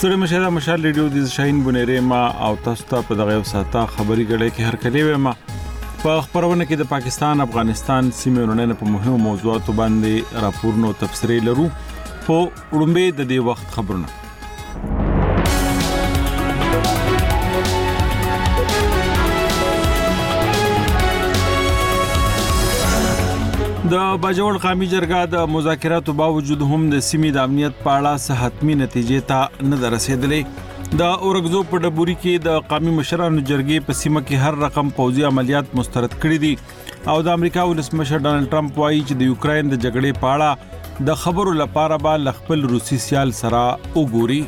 ستړي مشه د مشال ریډیو د شاهین بنيره ما او تاسو ته په دغه ساته خبري غړې کې هر کلی ما په خبرونه کې د پاکستان افغانستان سیمې ورونې په مهمو موضوعاتو باندې راپورونو تفسیري لرو په وړاندې د دې وخت خبرونه د باجوړ قومي جرګه د مذاکراتو باوجود هم د سیمې د امنیت په اړه صحتمي نتیجې ته نه رسیدلې د اورګزو په ډبوري کې د قومي مشرانو جرګې په سیمه کې هر رقم پوځي عملیات مسترد کړي دي او د امریکا ولسمشر ډانلډ ټرمپ وایي چې د یوکرين د جګړې په اړه د خبرو لپاره به خپل روسي سیال سره وګوري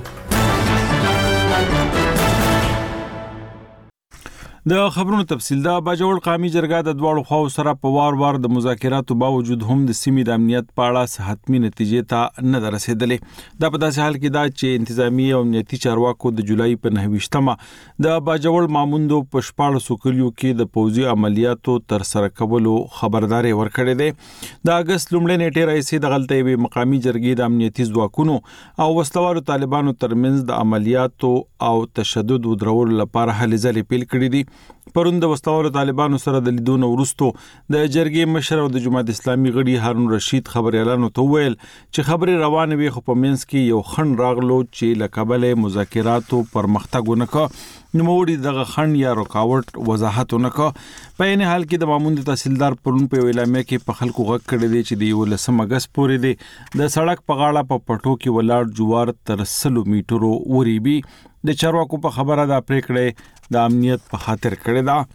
د خبرونو تفصیل دا باجوړ قومي جرګه د دوړو خو سره په وار د مذاکراتو باوجود هم د سیمې د امنیت په اړه صحتمي نتیجې ته نه رسیدلې دا په داسې حال کې دا چې انتظامی او امنیتي چارواکو د جولای په 9مه د باجوړ ماموندو په شپاړو سوکلیو کې د پوځي عملیاتو تر سره کولو خبرداري ورکړې ده د اگست لومړۍ نیټه راځي د غلطۍ به مقامي جرګې د امنیتي ځواکونو او وسلوالو طالبانو ترمنځ د عملیاتو او تشدد ودرول لپاره هلې ځلې پیل کړې دي پرون د وسلوالو طالبانو سره د لیدونو ورستو د جرګې مشر او د جماعت اسلامي غړي هارون رشید خبري اعلان ویل چې خبري روانه وي خو په منځ کې یو خن راغلو چې لکبل مذاکراتو پرمختګ ونکړ نوموړي دغه خن یا رکاوټ وضاحت ونکړ په این حال کې د ماموند تحصیلدار پرون په اعلامیه کې په خلکو غږ کړی دی چې د 19 اگست پورې دی د سړک په غاړه په پټو کې ولاړ جوار تر 100 میټرو وریبي د چارواکو په خبره دا پریکړه د امنیت په خاطر کړی دا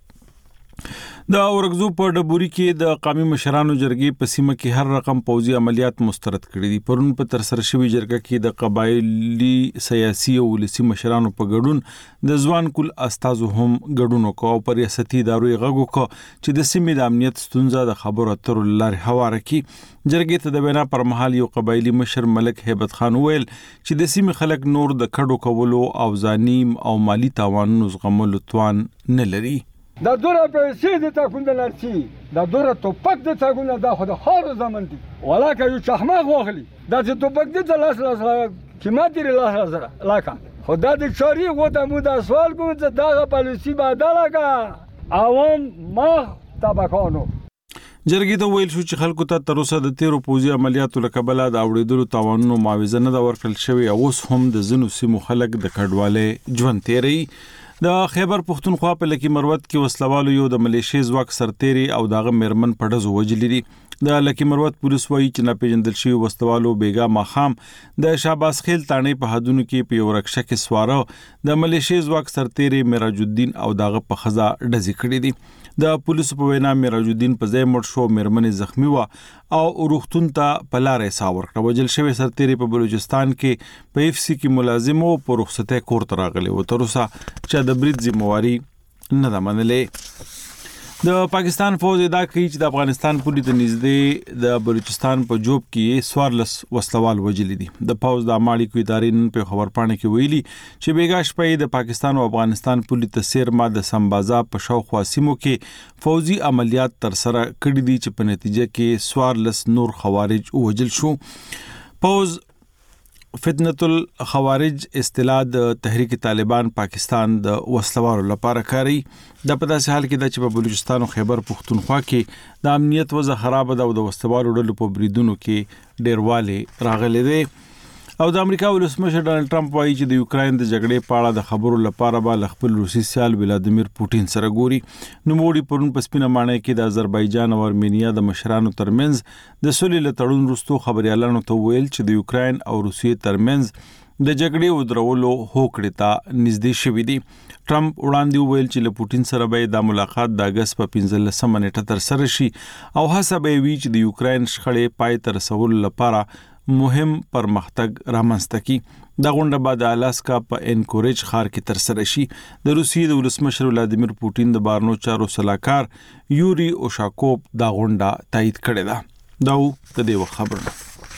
د اورګزو په ډبوري کې د قومي مشرانو جرګې په سیمه کې هر رقم پوځي عملیات مسترد کړي دي پرون په تر سره شوی جرګه کې د قبایلی سیاسي او ولسی مشرانو په ګډون د ځوان کول استازو هم ګډون وکاو پر ریاستي ادارو غږ وکړ چې د سیمې د امنیت ستونزه د خبرو اترو لارې هواره کړي جرګې ته د وینا پر مهال یو قبایلی مشر ملک هیبت خان ویل چې د سیمې خلک نور د کډو کولو او ځانیم او مالی تاوانونو زغملو توان نه لري دا دوره پیسې د تاکوند لرسي دا دوره توپک د تاکوند د خود خار زمن دي ولاکه یو چخماغ واخلي دا چې توپک د لاس قیمت لري لاکه خدا د چاري غوته مو د سوال کوم چې دا پالیسی بدله کا عوام مخ تبکانو جرګې ته ویل شو چې خلکو ته تر اوسه د 13 پوځي عملیاتو لکبل د اوریدلو توانونو معاوضه نه ورکړل شوی او اوس هم د زنو سیمو خلک د کډواله ژوند تیری د خیبر پختونخوا په لکی مروت کې وسلوالو یو د ملیشي ځواک سرتيري او داغه مرمن پډزو وجلی دي د لکی مروت پولیس وایي چې ناپېژندل شوی وسلوالو بیګا ماخام د شاباس خیل تانې په حدونو کې په یو رکشه کې سواره د ملیشي ځواک سرتيري میراج الدین او داغه په خزا ډزې کړې دي د پولیسو په وینا میراج الدین په ځای مړ شو مرمن زخمی و او روغتون ته په لارې ساور کړ وجل شوی سرتيري په بلوچستان کې په اف سی کې ملازم او په رخصته کور ته راغلی و تر اوسه چې د برید ذمہواری نه ده منلې د پاکستان فوج دا کوي چې د افغانستان پولیس ته نږدې د بلوچستان په جوب کې سوارلس وسلوال وجلی دي د فوج د اماړي کو ادارې نن په خبرپاڼه کې ویلي چې بیګا شپې د پاکستان او افغانستان پولیس ته سیرما د سمبازا په شاوخوا سیمو کې فوجي عملیات تر سره کړي دي چې په نتیجه کې سوارلس نور خوارج وجل شو فوج فتنه الخوارج اصطلاح د تحریک طالبان پاکستان د وسلوالو لپاره کاری د په داسې حال کې د چې په بلوچستان او خیبر پختونخوا کې د امنیت وضع خراب ده او د وسلوالو ډلو په بریدونو کې ډیرواله راغلي دي او د امریکا ولسمشر ډانلډ ټرمپ وایي چې د یوکرين د جګړې په اړه د خبرو لپاره به خپل روسي سیال ولادیمیر پوتین سره ګوري نوموړي پرون په سپینه مانه کې د آذربایجان او ارمینیا د مشرانو ترمنځ د سولې لټړون وروسته خبريالانو ته ویل چې د یوکرين او روسیې ترمنځ د جګړې ودرولو هوکړې ته نږدې شوې دي ټرمپ وړاندې ویل چې له پوتین سره به د ملاقات د اگست په 15 نیټه تر سره شي او هڅه به وي چې د یوکرين شخړې پای ته رسول لپاره مهم پرمختګ رامنځته کی دا غونډه بعد الاسکا په انکوریج ښار کې تر سره شي د روسیې د ولسمشر ولادیمیر پوتین د بارنو چارو سلاکار یوري اوشاکوف دا غونډه تایید کړې ده دا د دې خبرونه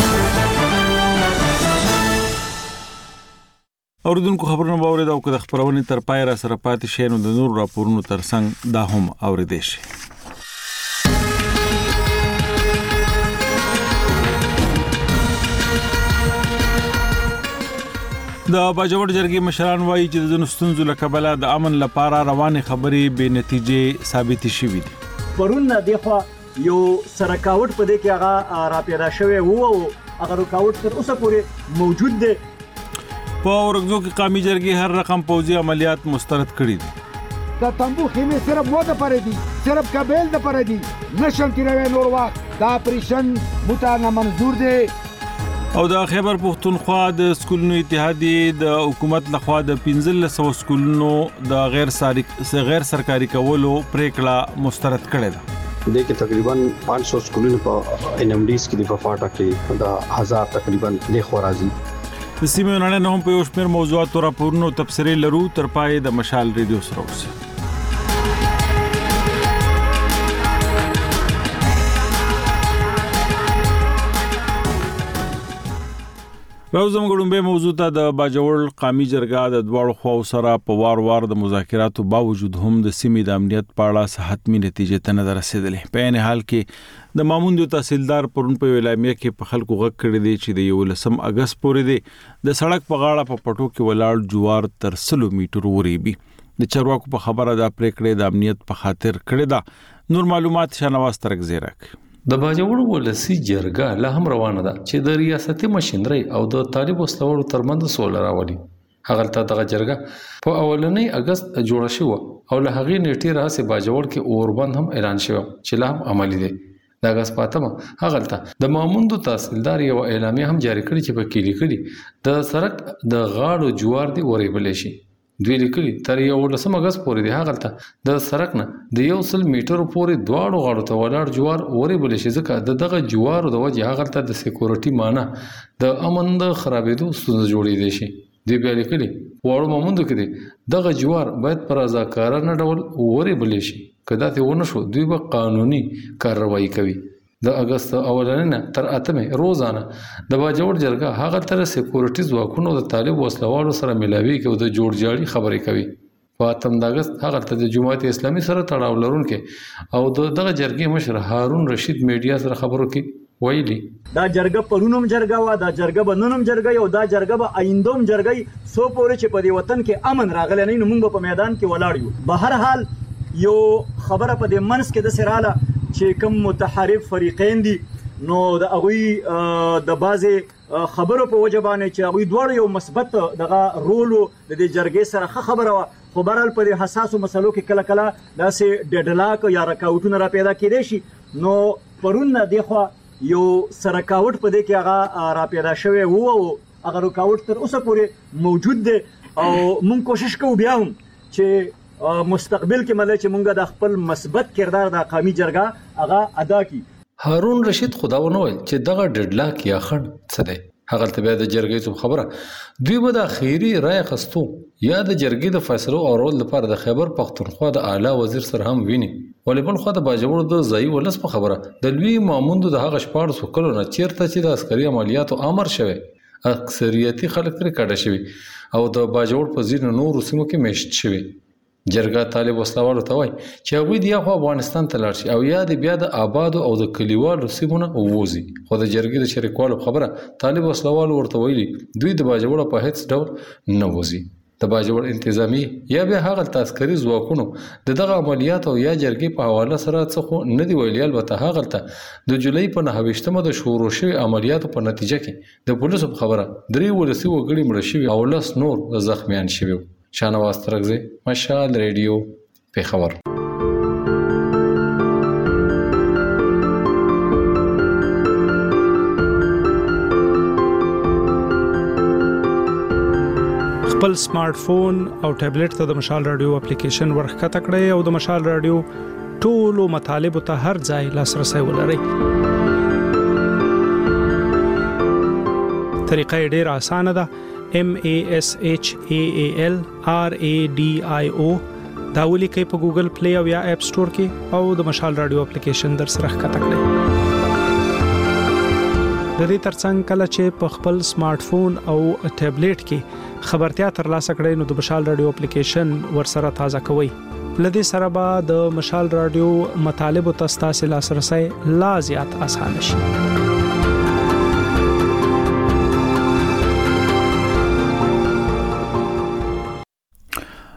اوردونکو خبرونه باور دا د خبرونه تر پای را سره پاتې شي نو د نور راپورونو ترڅنګ دا هم اوریدئ شي د باجوړ جرګې مشران وایي چې د ځینو ستونزو له کبله د امن لپاره روانې خبرې بې نتیجې ثابتې شوې دي. پرون نه دغه یو سرکاوټ په دې کې هغه را پیدا شوی وو او هغه رکاوټ تر اوسه پورې موجود دی. په ورغزو کې قومي جرګې هر رقم پوځي عملیات مسترد کړي دي. دا تنبو خیمه صرف مو د پاره دي، صرف کابل د پاره دي، نشم تیروي نور وخت دا پریشن متانه منظور دي. او د خیبر پختونخوا د سکولونو اتحادیه د حکومت لخوا د 1500 سکولونو د غیر سرکاري کولو پریکړه مسترد کړې ده. د کې تقریبا 500 سکولونو په NMDs کې د فاټا کې د 1000 تقریبا د خورازي د سیمې نړۍ نه هم په یو شمېر موضوعاتو راپورونو تبصرې لرو. تر پای د مشال ریډیو سره اوسئ. راوزم ګړومبه موضوع ته د باجوړ قومي جرګه د دوړو خواو سره په وار د مذاکراتو باوجود هم د سیمې د امنیت په اړه حتمی نتیجې ته نه رسیدلې. په عین حال کې د ماموند تحصیلدار پرون په اعلامیه کې په خلکو غږ کړی دی چې د 11 اگست پورې د سړک په غاړه په پټو کې ولاړ جوار تر 100 میټر وریبي. د چارواکو په خبره د پریکړې د امنیت په خاطر کړی دا. نور معلومات شنواز ترک زیرک. د باجوړ ولسی جرګه له هم روانه ده چې د ریاستي مشندري او د طالب وسلوړو ترمنځ سول راولي. هغه ته د جرګه په اولنۍ اگست جوړه شو او له هغې نیټه راځي باجوړ کې اوربند هم اعلان شو چې لا هم عملی دي. د اگست پاتمه هغه ته د ماموند تحصیلدار یو اعلامیه هم جاری کړی چې په کې لیکلي د سرک د غاړو جوار دی ورېبل شي. دوی لیکلي تر 11 اگست پورې دی هغه ته د سرک نه د 100 میټر پورې دواړو غاړو ته ولاړ جوار ورېبل شي ځکه دغه جوار د وجه هغه ته د سکیورټي معنی د امن د خرابېدو ستونزه جوړېدې شي. دوی بیا لیکلي وړو ماموند کې دغه جوار باید پر رضاکارانه ډول ورېبل شي. کدا ته ونه شو دوی به قانوني کارروايي کوي. د اگست اولنه تر اتمه روزانه د باجوړ جرګه هغه تر سکیورټي ځواکونو د طالب وسلوالو سره ملاوي کې د جوړجاړي خبرې کوي. په اتم د اگست هغه ته د جماعت اسلامي سره تړاو لرونکي او دغه جرګې مشر هارون رشید میډیا سره خبرو کې ویلي دا جرګه پرونم جرګه وا دا جرګه بنونم جرګه یو دا جرګه به آیندوم جرګه سو پورې چې په دې وطن کې امن راغلی نه موږ په میدان کې ولاړ یو. به هر حال یو خبره په دې منس کې د سراله چې کوم متحارب فریقین دي نو د هغوی د بعضې خبرو په وجه باندې چې هغوی دواړه یو مثبت دغه رول د دې جرګې سره ښه خبره وه. خو بهرحال په دې حساسو مسلو کې کله کله داسې ډډلاک یا رکاوټونه را پیدا کېدی شي. نو پرون نه دېخوا یو سرکاوټ په دې کې هغه را پیدا شوی وو او هغه رکاوټ تر اوسه پورې موجود دی او موږ کوشش کوو بیا هم چې مستقبل کې مله چې مونږه د خپل مثبت کردار د قومي جرګه هغه ادا کی. هارون رشید خداونه ویل چې دغه ډډلاک یا خند څه دی. هغه ته بیا د جرګې څخه خبره دوی به د اخیری رائے خستو یا د جرګې د فیصلو اورول لپاره د خیبر پختونخوا د اعلی وزیر سره هم ویني. ولې بل خو د باجوړ د ځای ولس په خبره د لوی ماموند د هغه شپاړ سکلو نه چیرته چې د عسکري عملیاتو امر شوی اکثریتي خلک ترې کډه شوی او د باجوړ په ځینو نورو سیمو کې میشت شوی. جرګه طالب وسلوالو ته وایي چې هغوی د یخو افغانستان ته لاړ شي او یا د بیا د آبادو او د کلیوالو سیمونه ووځي. خو د جرګې د شریکوالو خبره طالب وسلوالو ورته ویلي دوی د باجوړ په هیڅ ډول نه وځي. د باجوړ انتظامی یا بیا هغه عسکري ځواکونو دغه عملیات او یا جرګې په حواله سره څه نه دی ویلي. البته هغه ته د جولای په 29مه د شروع شوی عملیاتو په نتیجه کې د پولیسو په خبره 3 ولسی وګړي مړه شوي او 10 نور زخمیان شوي. شانواز ترکزی مشال ریډیو پیښور. خپل سمارټ فون او ټابلیټ ته د مشال رادیو اپلیکیشن ورخکته کړئ او د مشال رادیو ټولو مطالب ته هر ځای لاسرسي ولرئ. طریقه ډېره اسانه ده. MASHAAL RADIO دا ولیکئ په ګوګل پلی او یا اپ سٹور کې او د مشال رادیو اپلیکیشن در سره ښکته کړئ. د دې ترڅنګ کله چې په خپل سمارټ فون او ټابلیټ کې خبرتیا ترلاسه کړئ نو د مشال رادیو اپلیکیشن ورسره تازه کوئ. لدې سره به د مشال رادیو مطالب او تاسو لاسرسي لا زیات آسان شي.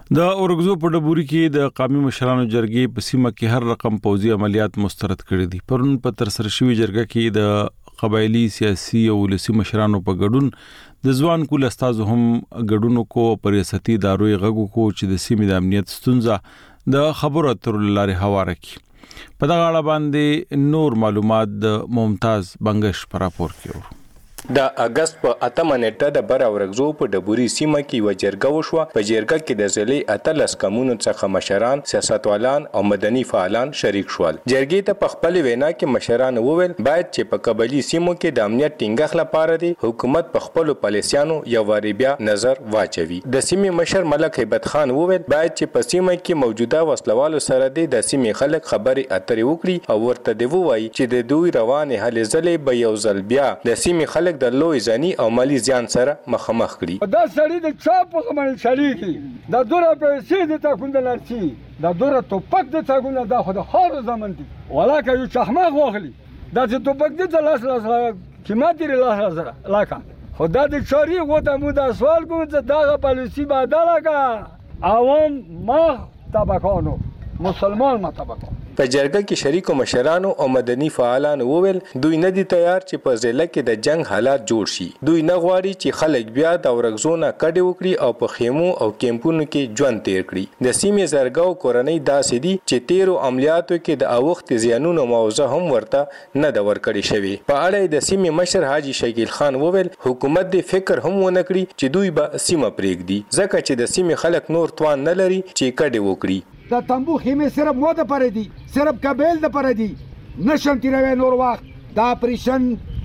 د اورګزو په ډبوري کې د قومي مشرانو جرګې په سیمه کې هر رقم پوځي عملیات مسترد کړي دي. پرون په ترسره شوی جرګه کې د قبایلی سیاسي او ولسي مشرانو په ګډون د ځوان کول استاد هم ګډونو کو پر ریاستي ادارو غږو کو چې د سیمې د امنیت ستونزه د خبرو اترو لارې هواره کړي. په دغه اړه باندې نور معلومات د ممتاز بنگش پر راپور کې د اگست په 8 نیټه د بر اورګزو په ډبوري سیمه کې و جرګه وشوه. په جرګه کې د ضلع اتلس کمونو څخه مشران، سیاستوالان او مدني فعالان شریک شول. جرګې ته په خپل وینا کې مشران وویل باید چې په قبایلی سیمو کې د امنیت ټینګښت لپاره دی حکومت په خپل پالیسیانو یو واری بیا نظر واچوي. د سیمې مشر ملک هیبت خان وویل باید چې په سیمه کې موجوده وسلوالو سره د سیمې خلک خبرې اترې وکړي او ورته دی وایي چې د دوی روانې هلې ځلې به یو ځل بیا د سیمې خلک د لوی ځاني او مالی زیان سره مخامخ کړي. دا سړی د چا په غمن شریکي دا دوره پیسې د تاکوند لارچی دا دوره توپک د تاکوند دا خو د خار زمن دي ولاکه یو چخماغ واخلي دا چې توپک د لاس قیمت لري لاس لاکه خدا د چاري غوته مو دا سوال کوم چې دا پالیسی بدله کا عوام ما طبقانو مسلمان ما طبقانو. په جرګه کې شریکو مشرانو او مدني فعالانو وویل دوی نه دي تیار چې په ضلع کې د جنگ حالات جوړ شي. دوی نه غواړي چې خلک بیا د اورګزو نه کډې وکړي او په خیمو او کیمپونو کې ژوند تیر کړي. د سیمې زرګاو کورنۍ داسې دي چې تیرو عملیاتو کې د اوخت زیانونو موضوع هم ورته نه د ورکړې شوی. په اړه د سیمې مشر حاجی شکیل خان وویل حکومت د فکر هم ونه کړی چې دوی به سیمه پرېږدي ځکه چې د سیمې خلک نور توان نه لري چې کډې وکړي. دا تنبو خیمه صرف مو د پاره دي صرف قبیل د پاره دي نشم تیروي نور وخت دا پریشن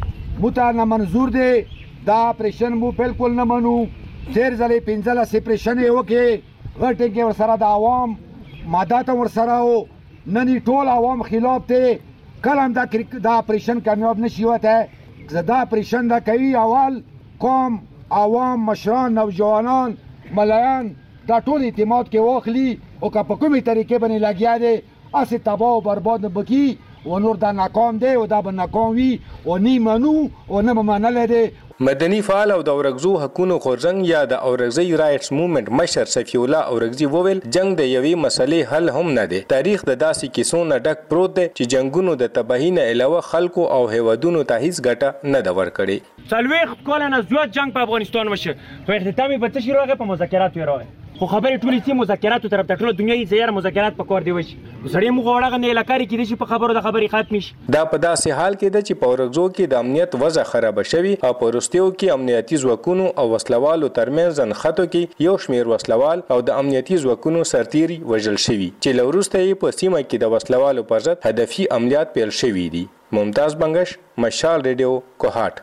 متانه منظور دي دا پریشن مو بالکل نه منو. سیر زلې پنځله سپریشن یو کې غټه کې ور سره د عوام مادات ور سره او نني ټول عوام خلاف ته کلم دا پریشن کامیاب نشي وته دا پریشن دا کوي اول قوم عوام مشران نوجوانان ملایان دا ټول اعتماد کې واخلي او که په کومې طریقې باندې لګیا دی اسې تباه او برباد بکی و نور دا ناکام دی او دا به ناکام وي او نه منو او نه منلی دی. مدني فعال او د اورګزو حقونو خورزنګ یا د اورګزی رایټس موومېنټ مشر صفی الله اورګزی وویل جنگ د یوې مسلې حل هم نه دی. تاریخ د داسې کیسو نه ډک پروت دی چې جنگونو د تباهی نه علاوه خلکو او هیوادونو ته هیڅ ګټه نه ده ورکړې. څلوېښت کاله نه زیات جنگ په افغانستان وشو خو اختتام یې په څه شي راغی په مذاکراتو یې راغی خو خبرې ټولې چې مذاکراتو طرف ته ټوله دنیا یې زیار مذاکرات په کار دی وشي سړی موږ وړغه نه لکاري کې دي په خبرو د خبرې ختم شي. دا په داسې حال کې ده چې په اورګزو کې د امنیت وضع خراب شوی او په وروستیو کې امنیتي ځواکونو او وسلوالو ترمنځ ځنخټو کې یو شمیر وسلوال او د امنیتي ځواکونو سرتیري وژل شوي چې له وروسته یې په سیمه کې د وسلوالو پر ضد هدفي عملیات پیل شوي دي. ممتاز بنگش، مشال ریډیو، کوهاټ.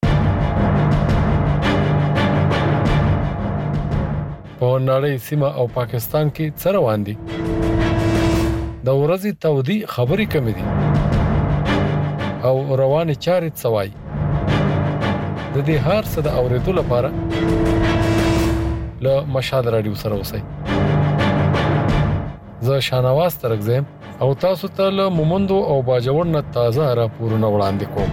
په نړۍ سیمه او پاکستان کې څه روان دي؟ د ورځې تودي خبرې کمې دي او روانې چارې څه وایي؟ د دې هر څه د اورېدو لپاره له مشال راډیو سره اوسئ. زه شاهنواز ترکزم او تاسو ته له مومندو او باجوړ نه تازه راپورونه وړاندې کوم.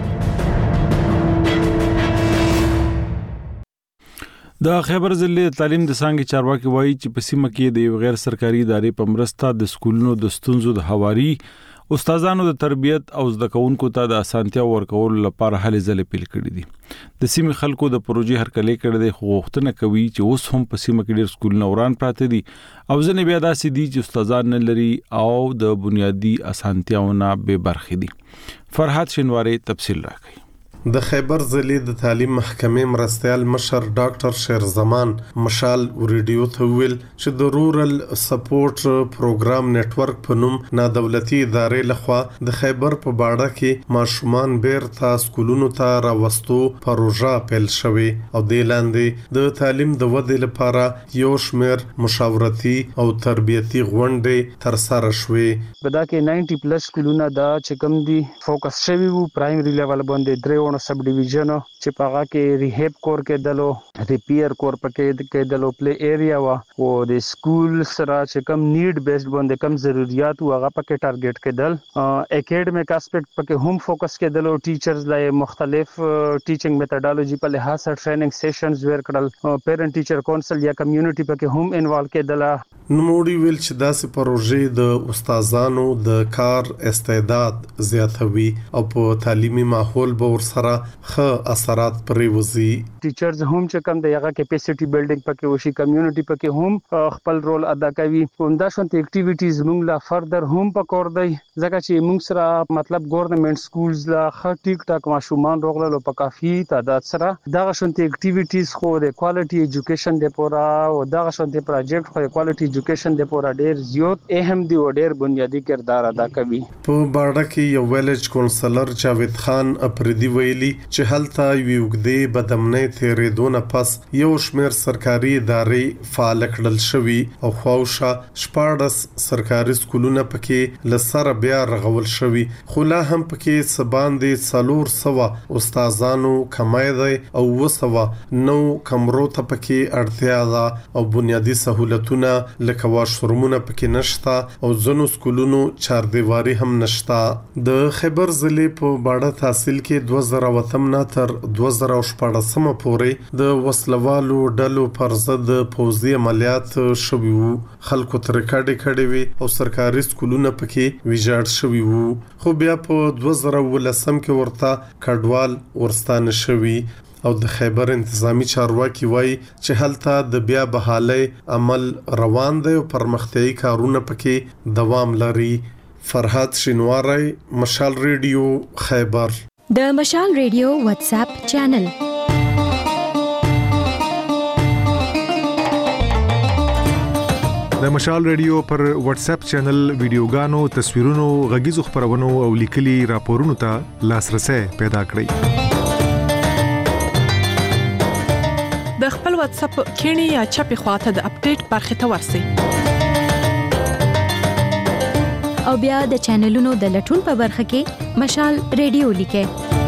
د خیبر ضلع تعلیم د څنګه چارواکي وایي چې په سیمه کې د یو غیر سرکاري ادارې په مرسته د سکولونو د ستونزو د حواري استادانو د تربیت او زده کوونکو ته د اسانتیا ورکول لپاره هلې ځلې پیل کړې دي. د سیمې خلکو د پروژې هرکلی کړې دي خو غوښتنه کوي چې اوس هم په سیمه کې ډېر سکولونه وران پراته دي او ځنې بیا داسې دي چې استادان نه لري او د بنیادي اسانتیاونه بې برخې دي. فرحات شینواری تفصیل راکړي. د خیبر ضلع د تعلیم محکمې مرستیال مشر ډاکټر شیرزمان مشال ریډیو ته ویل چې د رورل سپورټ پروګرام نتورک په نوم نادولتي ادارې لخوا د خیبر په باړه کې ماشومان بیرته سکولونو ته راوستو پروژه پیل شوې او د لاندې د تعلیم د ودې لپاره یو شمېر مشاورتي او تربیتي غونډې ترسره شوې. په دا کې 90 پلس سکولونه دا چې کوم دي فوکس شوی وو پرایمري لیول باندې 3 روانو سب ډیویژن چې پاغه کې ریهاب کور کې دلو ریپیر کور پکې کې دلو پلی ایریا وا او د سکول سره چې کم نیډ بیسډ باندې کم ضرورت او هغه پکې ټارګټ کېدل اکیډمیک اسپیکټ پکې هم فوکس کېدل او ټیچرز لای مختلف ټیچینګ میتھډالوژي په لحاظ سره ټریننګ سیشنز ورکړل پیرنټ ټیچر کونسل یا کمیونټي پکې هم انوالو کېدل. نوموړي ویل چې داسې پروژې د استادانو د کار استعداد زیاتوي او په تعلیمي ماحول به ورسره ښه اثرات پرېوځي. ټیچرز هم چې کم د هغه کیپاسټي بلډینګ پکې وشي کمیونټي پکې هم خپل رول ادا کوي. همدا شانتي اکټیویټیز موږ لا فردر هم پکور دی ځکه چې موږ سره مطلب ګورنمنت سکولز لا ښه ټیک ټاک ماشومان روغلو په کافي تعداد سره دغه شانتي اکټیویټیز خو د کوالټي ایجوکیشن د پورا او دغه شانتي پروجیکټ خو کوالټي ایجوکیشن د پورا ډیر زیات اهم دی او ډیر بنیادی کردار ادا کوي. په باړه کې یو ویلج کونسلر جاوید خان اپریدي ویلي چې هلته ویوګدې بدمنۍ تیرېدونه پس یو شمېر سرکاري ادارې فعال کړل شوي او خواوشا شپاړس سرکاري سکولونه پکې لسره بیا رغول شوي خو لا هم پکې سباندې 400 استادانو کمای دی او 200 نو کمرو ته پکې اړتیا ده او بنیادی سہولتونه لکه واشرومونه پکې نشتا او ځینو سکولونو چاردیواري هم نشتا. د خیبر ضلع په باړه تحصیل کې 2008 نه تر 2014 پورې د وسلوالو ډلو پر ضد پوځي عملیات شوي وو. خلکو تر کډې وي او سرکاري سکولونه پکې ویجاړ شوي وو خو بیا په 2019 کې ورته کډوال ورستانه شوي او د خیبر انتظامی چارواکي وایي چې هلته د بیا بحالي عمل روان دی او پرمختیايي کارونه پکې دوام لري. فرحات شینواری، مشال ریډیو، خیبر. د مشال ریډیو واتس اپ چینل د مشال ریډیو پر واتس اپ چینل ویډیوګانو، تصویرونو، غږیزو خبرونو او لیکلي راپورونو ته لاسرسي پیدا کړئ. د خپل واتس اپ کینی یا چپی خواته د اپډیټ برخه ته ورسی او بیا د چینلونو د لټون په برخه کې مشال ریډیو لیکه.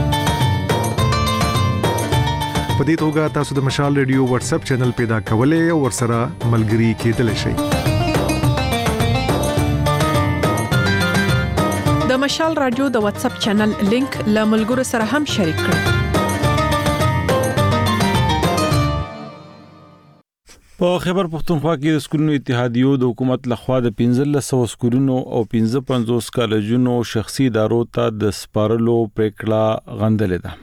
په دې توګه تاسو د مشال ریډیو واتس اپ چینل پیدا کولای او ورسره ملګري کېدلی شئ. د مشال رادیو د واتس اپ چینل لینک له ملګرو سره هم شریک کړئ. په خیبر پختونخوا کې د سکولونو اتحادیو د حکومت لخوا د 1500 سکولونو او 55 کالجونو شخصي ادارو ته د سپارلو پریکړه غندلې ده.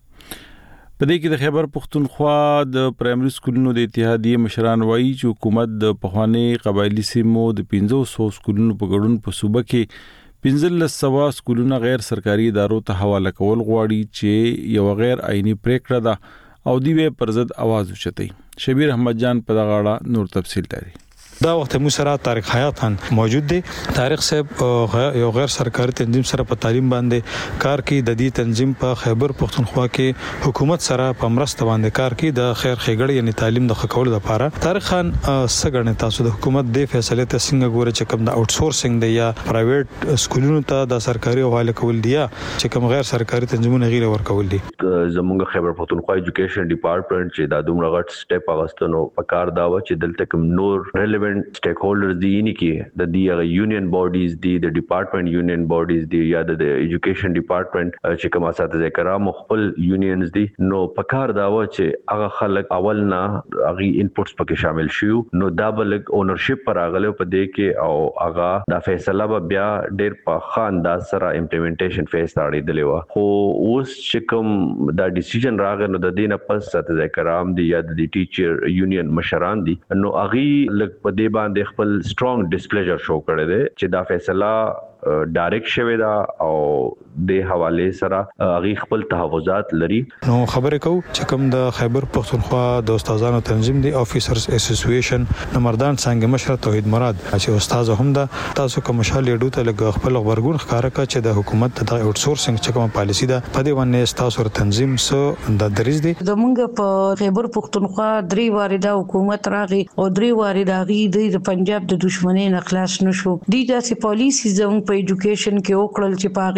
په دې کې د خیبر پختونخوا د پرایمري سکولونو د اتحادیې مشران وایي چې حکومت د پخوانی قبایلی سیمو د 500 سکولونو په ګډون په صوبه کې 1500 سکولونه غیر سرکاري ادارو ته حواله کول غواړي چې یو غیر آئینی پریکړه ده او دی به پر ضد आवाज اوچتای. شبیر احمد جان په دغه اړه نور تفصیل لري. دا وخت مو سره طارق حیات خان موجود دی. طارق صاحب یو غیر سرکاري تنظیم سره په تعلیم باندې کار کوي. د دې تنظیم په خیبر پختونخوا کې حکومت سره په مرسته باندې کار کوي د خیر ښېګړې یعنی تعلیم د خکول لپاره. طارق خان څنګه تاسو د حکومت د فیصله ته څنګه ګورئ چې کوم د اوټ سورسینګ دی یا پرایویټ سکولونو ته د سرکاري حواله کول دی چې کوم غیر سرکاري تنظیمونه غیر ورکول دي؟ زموږ خیبر پختونخوا ایجوکیشن ډپارټمنټ چې د دومره غټ سټیپ اغستنو په کار دا و چې دلته کوم نور ریلیونټ سټیک هولډرز دي نه کې د دې یونین باډیز دي د ډپارټمنټ یونین باډیز دي یا د ایجوکیشن ډپارټمنټ چې کوم اساتذه کرام خپل یونینز دي نو په کار دا و چې هغه خلک اول نه هغه انپوټس پکې شامل شي نو دا بل اونرشپ پر اغله په دې کې او هغه دا فیصله به بیا ډېر په خاندان سره امپلیمنټیشن فیس ته اړېدلې و خو اوس چې کوم دا ډیسیژن راغی نو د دې نه پس اساتذه کرام دي یا د ټیچر یونین مشران دي نو هغه لږ په دې باندې خپل سترونګ ډیسپلیجر شو کړی دی چې دا فیصله ډایرکټ شوی دا او د حواله سره هغه خپل تحفظات لري. نو خبرې کو چې کوم د خیبر پختونخوا د استادانو تنظیم دی افیسرز اسوسییشن نمردان څنګه مشر توحید مراد چې استاد هم دا تاسو کوم مشال لیډو ته لګ خپل خبرګون ښکارا کړ چې د حکومت د اوټ سورسینګ چې کوم پالیسی ده په دې باندې تاسو تنظیم سو د دریز دي. زمونږ په خیبر پختونخوا درې وارده حکومت راغی او درې وارده غي د پنجاب د دښمنۍ نه خلاص نشو. دي داسې پالیسی زموږ په ایجوکیشن کې وکړل چې پاغي سره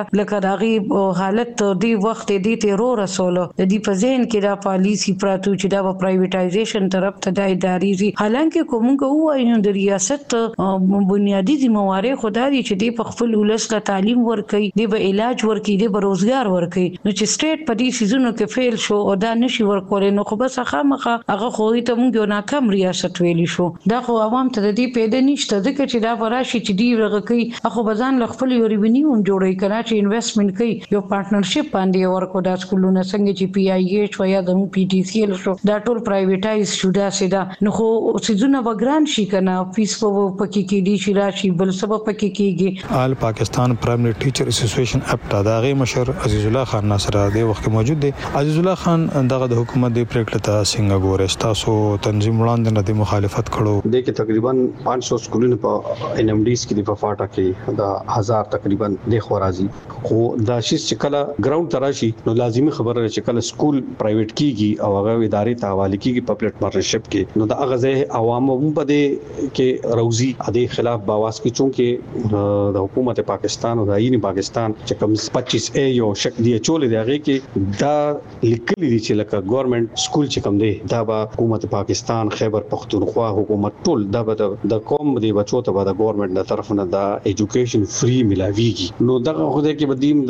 لکه داغي حالت دی وخت دی ته رو رسول د دې په ذهن کې دا پالیسی پراتو چې دا پرایویټایزیشن طرف ته د اداري حالانکه کومه وایو د ریاست بنیادی ذمہواری خدای چې دی په خپل ولس ته تعلیم ورکړي دی به علاج ورکړي دی به روزګار ورکړي نو چې سټیټ په دې سيزونو کې فیل شو او دا نشي ورکول نو خو بس خامخه هغه خو ته موږ یو ناکام ریاست ویلی شو دا خو عوام ته د دې پیدا نشته ځکه چې دا وراشي چې دی ورغکي خو بزان خپل یو ریونیو جوړي کړه چې انویسټمنٹ کوي یو پارټنرشپ باندې ورکو دا سکولونه څنګه چې پی آی ایچ ویا د پی ټی سی ال شو دا ټول پرایویټایز شو دا سیدا نو خو سيزونه وګران شي کنه فیس په پکې کې دي چې راشي بل سبب پکې کېږي آل پاکستان پرایمری ټیچر اسوسییشن اپټا دغه مشر عزیز الله خان ناصر د وخت موجود دی عزیز الله خان دغه د حکومت د پریکړه ته څنګه ګوري تاسو تنظیم وړاندې د مخالفت کړو د کې تقریبا 500 سکولونه په ان ام ډیز کې د فاټا کې دا 1000 تقریبا د خورازي خو دا شي چې کله ګراوند تراشي نو لازمي خبره چې کله سکول پرایویټ کیږي او هغه ادارې ته حواله کیږي پبلک پارټنرشپ کې نو دا هغه عوام هم په دې کې روزي د خلاف باواز کې چونکه د حکومت پاکستان او د عین پاکستان چې کوم 25 ا یو شک دی چولې دی هغه کې دا لیکلي دي چې لکه ګورنمنت سکول چې کوم دی دا به حکومت پاکستان خیبر پختونخوا حکومت ټول دا به د قوم دی بچو ته به د ګورنمنت د طرف نه دا ایجوکیشن فری ملاويږي نو دغه خو د کې بدیم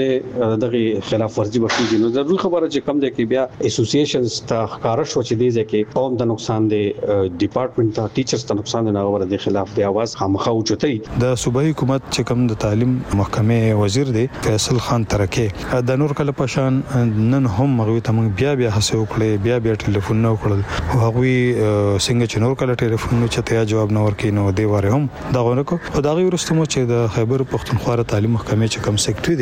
دغه خلاف ورزي وکړي نو ضروري خبره چې کوم دی کې بیا اسوسییشنز ته خارش و چې دی چې قوم ته نقصان دی ډپارټمنټ ته ټیچرز ته نقصان نه غوړي د خلاف دی आवाज خامخا اوچتای د صوبایي حکومت چې کوم د تعلیم محکمې وزیر دی فیصل خان ترکه د نور کله پشان نن هم مغوي ته بیا هڅه وکړي بیا ټلیفون نه وکړل او هغه څنګه چې نور کله ټلیفون نه چته جواب نه ورکې نو دی واره هم دا غونکو او دا ورستمو چې د خیبر پختونخوا تعلیم محکمې چې کوم سیکټری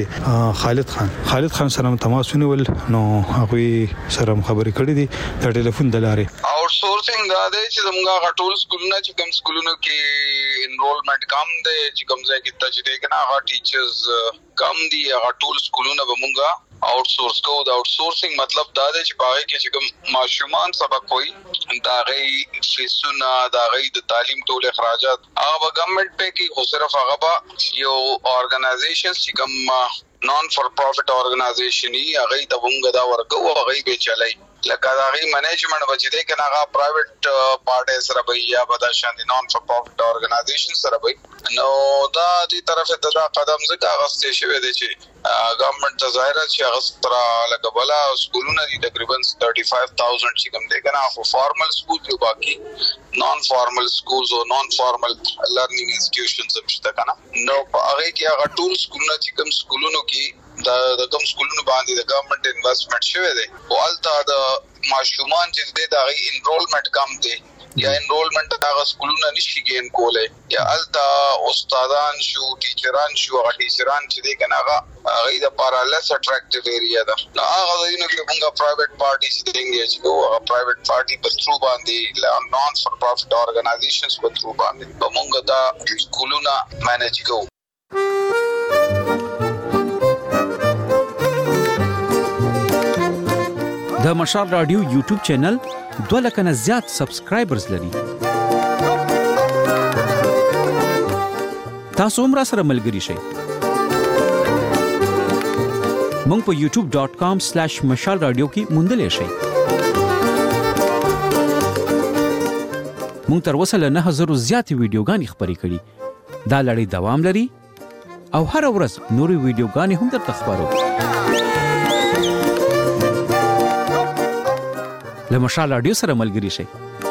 دی خالد خان سره تماس ونیول نو هغه سره خبرې کړې دي د ټلیفون د لارې آوټ سورسینګ دا دی چې زموږ غټول سکولونه چې کوم سکولونو کې انرولمنٹ کم دی چې کوم ځای کې تجربه کنه هغه ټیچرز کم دي هغه ټول سکولونه به مونږه آوټ سورس کو دا آوټ سورسینګ مطلب دا دی چې باغې کې چې کوم ماشومان سبق کوي دا غي فیسونه دا غي د تعلیم ټول اخراجات هغه ګورنمنت په کې خو صرف هغه یو اورګنایزیشن چې کوم نان فور پروفټ اورګنایزیشن هغه د مونږ دا ورکو هغه به چلای لکه دا غي منیجمنت بچی دی کنه هغه پرایویټ پارټي سره به یا به دا شاندي نان فور پروفټ اورګنایزیشن سره به نو دا دې طرف ته دا قدم زګه غسته شوی دی چې ګورنمنت ته ظاهره چې هغه ستره لکه بلا سکولونه دي تقریبا 35000 چې کوم دی کنه خو فارمل سکول دی باقي نان فارمل سکولز او نان فارمل لرنینګ انسټیټیوشنز هم شته کنه نو هغه کې هغه ټول سکولونه چې کوم سکولونو کې د کوم سکولونو باندې د ګورنمنت انویسټمنٹ شوی دی او الته د ماشومان چې د هغه انرولمنٹ کم دی یا انرولمنٹ هغه سکولونه نشي ګین کولای یا الته استادان شو ټیچران شو هغه ټیچران چې دی کنه هغه د پارا لیس اټریکټیو ایریا ده نو هغه دینو کې موږ پرایویټ پارټیز دي انګیج کوو هغه پرایویټ پارټي په تھرو باندې نان فور پروفټ اورګنایزیشنز په تھرو باندې موږ دا سکولونه مانیج کوو د مشال رادیو یوټیوب چینل 2 لک نه زیات سبسکرایبرز لري تاسو هم را سره ملګري شئ مونږ په youtube.com/mashalradio کې موندل شئ مونږ تر اوسه له 9000 زیات ویډیوګانې خبرې کړي دا لړۍ دوام لري او هر ورځ نوري ویډیوګانې هم درته خبرو له مشال رادیو سره ملګري شئ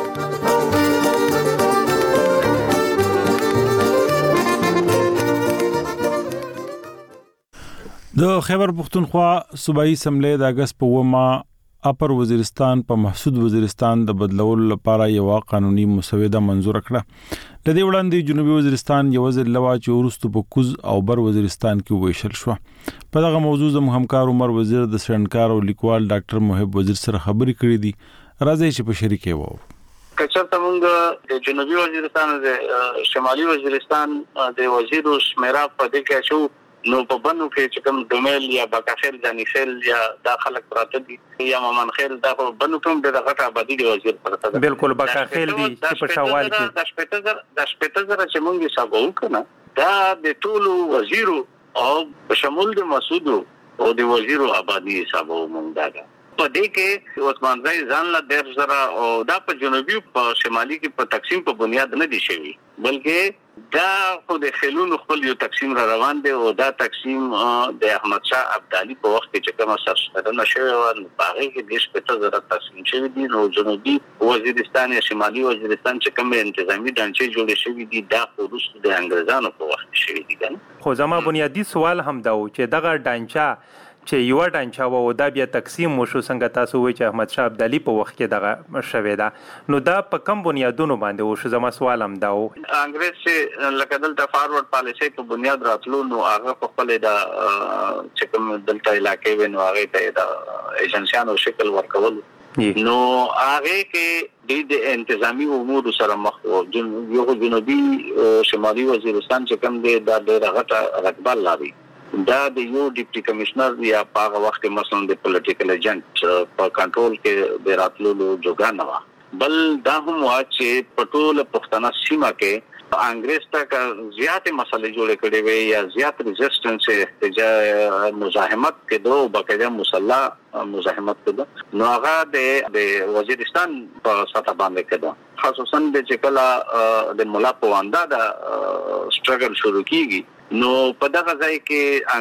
د خیبر پختونخوا صوبایي اسمبلی د اگست په ومه اپر وزیرستان په محسود وزیرستان د بدلولو لپاره یو قانوني مسوده منزور کړه د دې وړاندې جنوبي وزیرستان یو ځل لوا چې ورستو په کوز او بر وزیرستان کې ویشل شو په دغه موضوع زموږ همکار عمر وزیر د سرنکار او لیکوال ډاکټر محب وزیر سره خبرې کړې دي راځي چې په شریکه وو کچته موږ د جنوبي وزیرستان د شمالي وزیرستان د وزیر شمیرا په دې کې شو نو په بنو کې چې کوم دومل یا باکافل ځانیفل یا داخله پراته دي یا ممن خیل دا په بنو کوم د غټه آبادی دی وزیر پراته ده بالکل باکافل دي چې په شوال کې د شپټزر چې موږ حساب وکړو دا د ټولو وزیرو او شمول د مسعود او د وزیر آبادی حساب مونږ دا په دې کې عثمان زئی ځان له ډېر سره او دا په جنوبي په شمالي کې په تقسیم په بنیاد نه دي شوی بلکې دا خو د خلونو خپل یو تقسیم را روان دی او دا تقسیم د احمد شاه ابدالي په وخت کې چې کومه سرسره شوی و هغه کې دیش په تزره تقسیم شوی دي نو جنوبي وزیرستان یا شمالي وزیرستان چې کوم انتظامی ډانچې جوړې شوی دي دا خو د انګريزانو په وخت شوی دي خو زما بنیادی سوال هم دا و چې دغه ډانچا چې یو ډانچا و دا بیا تقسیم وشو څنګه تاسو وایي چې احمد شاه ابدالي په وخت کې دغه شوی دا نو دا په کم بنیادونو باندې وشو زما سوال هم دا و انګريز چې لکه دلته فارورډ پالیسي په بنیاد راتلو نو هغه په خپل دا چې کوم دلته علاقې ونو هغه ته دا ایجنسیانو شکل ورکول نو هغه کې د انتظامی امور سره مخ او یو جنوبي شمالي وزیرستان چې کوم دی دا ډېر غټه رتبه لري دا د یو ډیپټي کمشنر یا په هغه وخت مثلا د پولیټیکل ایجنټ په کنټرول کې د راتلو جوګا نه بل دا هم وا چې پټول پښتنه سیمه کې انګريز ته زیاتې مسلې جوړې کړې وي یا زیات ریزिस्टेंस احتجاج مزاحمت کې دوه باقاعده مسلح مزاحمت کې نو هغه د وزیرستان په سطح باندې کېده خصوصا د چکلا د مولا پواندا د سټرګل شروع کیږي نو په دغه ځای کې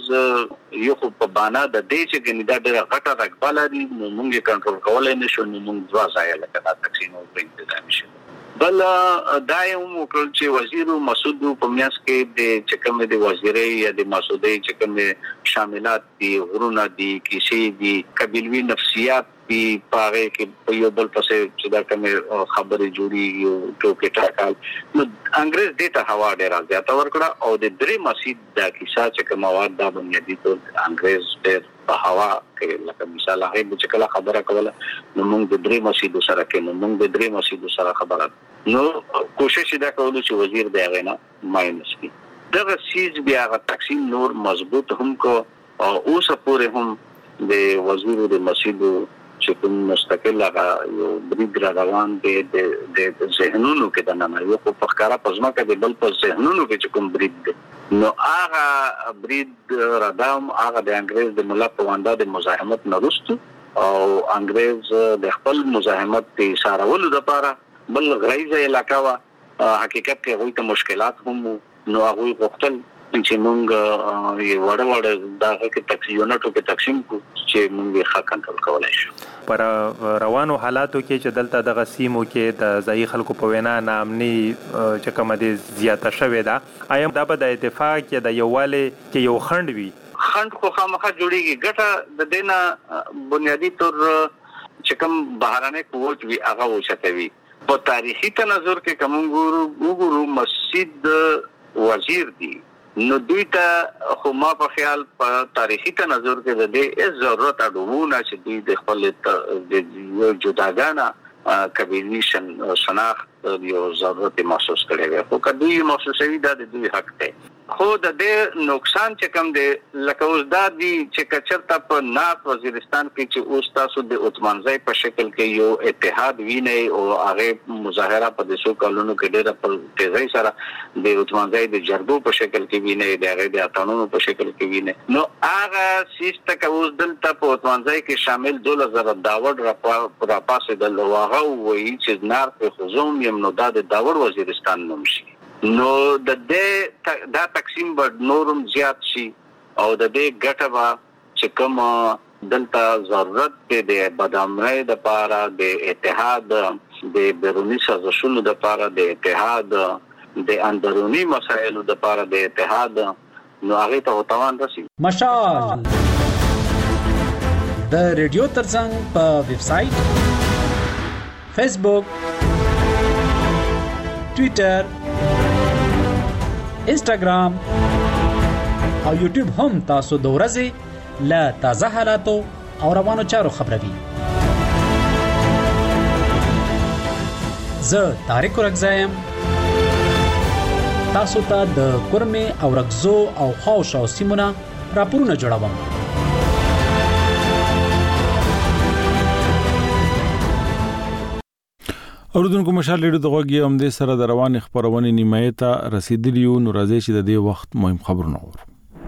انګريز یو په بانا د دې چې ګندا ډېر غټه رقبه لري نو موږ کنټرول کولای نشو نو موږ ځوا ځای لکه دا تقسیم او انتظام شي بل دا یو وکړ چې وزیر مسعود په میاس کې د چکم د وزیرۍ یا د مسعودي چکم شاملات دي غرونه دي کیسې دي قبيلوي نفسيات دي پاره کې یو بل پسې چې دا کوم خبرې جوړي یو ټوکې ټاکل نو انګريز دې ته هوا ډېر زیاته ورکړه او د درې مسجد د کیسه چې کوم مواد دا بنیادی ټول انګريز ډېر په هوا کې لکه مثال هغه چې کله خبره کوله نو موږ د درې مسجد سره کې نو موږ د درې مسجد سره خبره نو کوشش دا کولو چې وزیر دی هغه نه ماینس کی دغه سیز بیا غا تقسیم نور مضبوط هم کو او اوس پورې هم د وزیر د مسجد چې کوم مستقل هغه یو برید روان دی د ذهنونو کې د نه یو په ښکارا پزما کې د بل په ذهنونو کې چې کوم برید دی نو هغه برید رادام هغه د انګريز د مولا پواندا د مزاحمت نه رسټ او انګريز د خپل مزاحمت په اشارهولو لپاره بل غریزه علاقه وا حقیقت کې هغه ته مشکلات هم نو هغه وختل چې مونږ یو وړ دغه کې تقسیمونو کې تقسیم کو چې مونږ ښه کنټرول کولای شو پر روانو حالاتو کې چې دلته دغه سیمو کې د ځای خلکو په وینا نامني چې کوم دي زیاته شوې ده ایم دا به د اتفاق کې د یووالي کې یو خند وي خند خو خامخا جوړیږي ګټه د دینه بنیادی تور چې کوم بهرانه قوت وی هغه وشتوي په تاریخي تناظر کې کوم ګورو مسجد وزیر دی نو دوی ته خو ما په خیال په تاریخي تناظر کې د دې ضرورت اډوونه چې دوی د خپل د جداګانه قبيلي شناخت یو ضرورت محسوس کړي وي خو کدی محسوسوي د دوی حق دی خو د دې نقصان چې کوم دی لکه اوس دا دی چې کچرته په نات وزیرستان کې چې اوس تاسو د عثمانزای په شکل کې یو اتحاد ویني او هغه مظاهره په دسو کالونو کې ډېر په تیزی سره د عثمانزای د جرګو په شکل کې ویني د هغه د اتانونو په شکل کې ویني نو هغه سیسته که اوس دلته په عثمانزای کې شامل 2000 داوړ را پاسه د لوغه وایي چې نار په خزوم یم نو د داوړ وزیرستان نوم شي نو د دې دا تقسیم به نورم زیات شي او د دې ګټه به چې کوم دلته ضرورت دی د بدامنۍ د لپاره د اتحاد د بیرونی سازشونو د لپاره د اتحاد د اندرونی مسایلو د لپاره د اتحاد نو هغه ته توان رسي مشال د ریډیو ترڅنګ په ویب سټ فیسبوک ټوئیټر انسټاګرام او یوټیوب هم تاسو د ورځې له تازه حالاتو او روانو چارو خبروي زه طارق رغزایم تاسو ته د کورمه او رغزو او خاوشو سیمونه راپورونه جوړوم اوردونکو مشال ریډیو د غوږی هم د سره د روان خبرونه نیمایه ته رسیدلی نو راځي چې د دې وخت مهم خبرونه اورو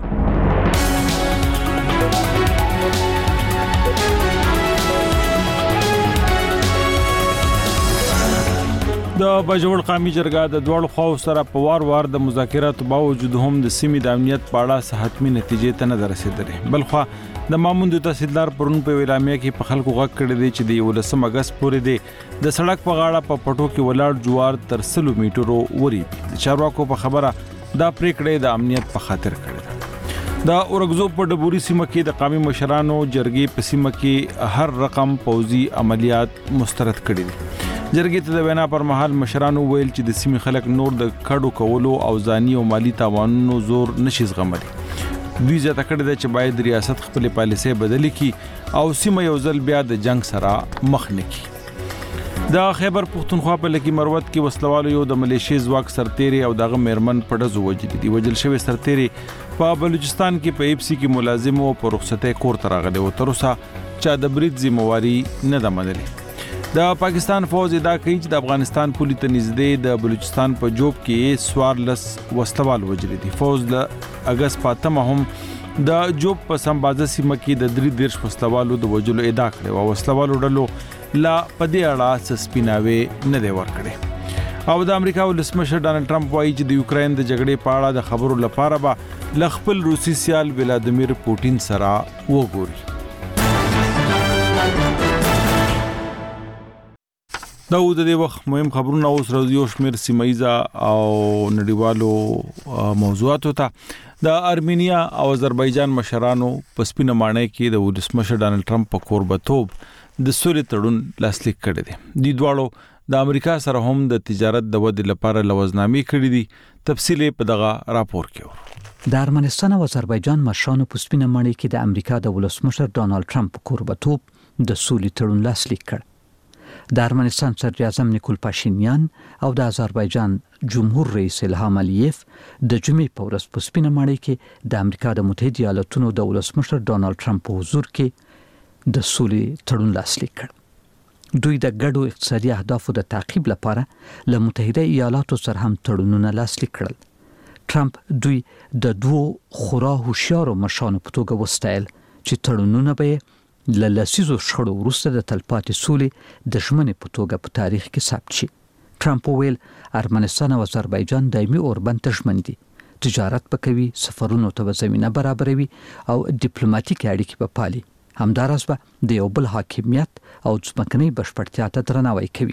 د بجوړ قومي جرګه د دوړ خو سره په وار د مذاکرات باوجود هم د سیمې د امنیت په اړه صحتمي نتیجې ته نه رسیدلې بلخو د ماموند تحصیلدار پرون په ویلامیا کې په خلکو غږ کړی دی چې د 19 اگست پورې د سړک په غاړه په پټو کې ولاړ جوار تر 100 میټرو وری د چارواکو په خبره دا پریکړه د امنیت په خاطر کړې دا اورګزو په ډبوري سیمه کې د قومي مشرانو جرګې په سیمه کې هر رقم پوزي عملیات مسترد کړي دي جرګې ته د وینا پر مهال مشرانو ویل چې د سیمې خلک نور د کډو کولو او ځاني او مالی تاوانونو زور نشي زغملی دوی زیاته کړی دی چې باید ریاست خپل پالیسي بدل کړي او سیمه یو ځل بیا د جنگ سره مخ نه کړي د خیبر پختونخوا په لکی مروت کې وسلوالو یو د ملیشي ځواک سرتيري او دغه میرمن په دزو وجدي دی وجل شوی سرتيري په بلوچستان کې په ایپسی کې ملازم او په رخصته کور تراغله او تروسا چې د برید ذمہواری نه ده منلې د پاکستان فوج دا کوي چې د افغانستان پولی ته نږدې د بلوچستان په جوب کې سوارلس وسلوال وجل دي فوج د اگست پاتمه هم د جوب په سمبازه سیمه کې د 3 وسلوالو د وجلو ادعا کړې او وسلوالو ډلو لا پدې اړه سپیناوي نه دی ورکړي او د امریکا ولسمشر ډانلډ ټرمپ وایي چې د یوکرين د جګړې په اړه د خبرو لپاره به لخپل روسي سیال ولادیمیر پوتین سره وګوري دا د دې وخت مهم خبرونه اوس راځي او شمیر سیمایزه او نړیوالو موضوعاتو ته د ارمینیا او آذربایجان مشرانو په سپینه مانۍ کې د ولسمشر ډانلډ ټرمپ په کوربتوب د سولې تړون لاسلیک کړی دی د دواړو د امریکا سره هم د تجارت د ودې لپاره لوزنامې کړې دي تفصیل په دغه راپور کې د ارمنستان او آذربایجان مشرانو په سپینه مانۍ کې د امریکا د ولسمشر ډانلډ ټرمپ کوربتوب د سولې تړون لاسلیک کړ د ارمنستان صدر اعظم نیکول پاشینیان او د آذربایجان جمهور رئیس الهام الیف د جمعې په ورځ په سپینه مانۍ کې د امریکا د متحده ایالاتونو د ولسمشر ډانلډ ټرمپ په حضور کې د سولې تړون لاسلیک کړ دوی د ګډو اقتصادي اهدافو د تعقیب لپاره له متحده ایالاتو سره هم تړونونه لاسلیک کړل ټرمپ دوی د دوو خورا هوښیارو مشرانو په توګه وستایل چې تړونونه به لسیزو شخړو وروسته د تلپاتې سولې د ژمنې په توګه په تاریخ کې ثبت شي ټرمپ ویل ارمنستان او آذربایجان دایمي اوربند ته ژمن دي تجارت وکوي سفرونو ته زمينه برابروي او ډیپلوماټیک اړیکې په پالي همدارس به د یو بل حاکمیت او ځمکنۍ بشپړتیا ته درناوی کوي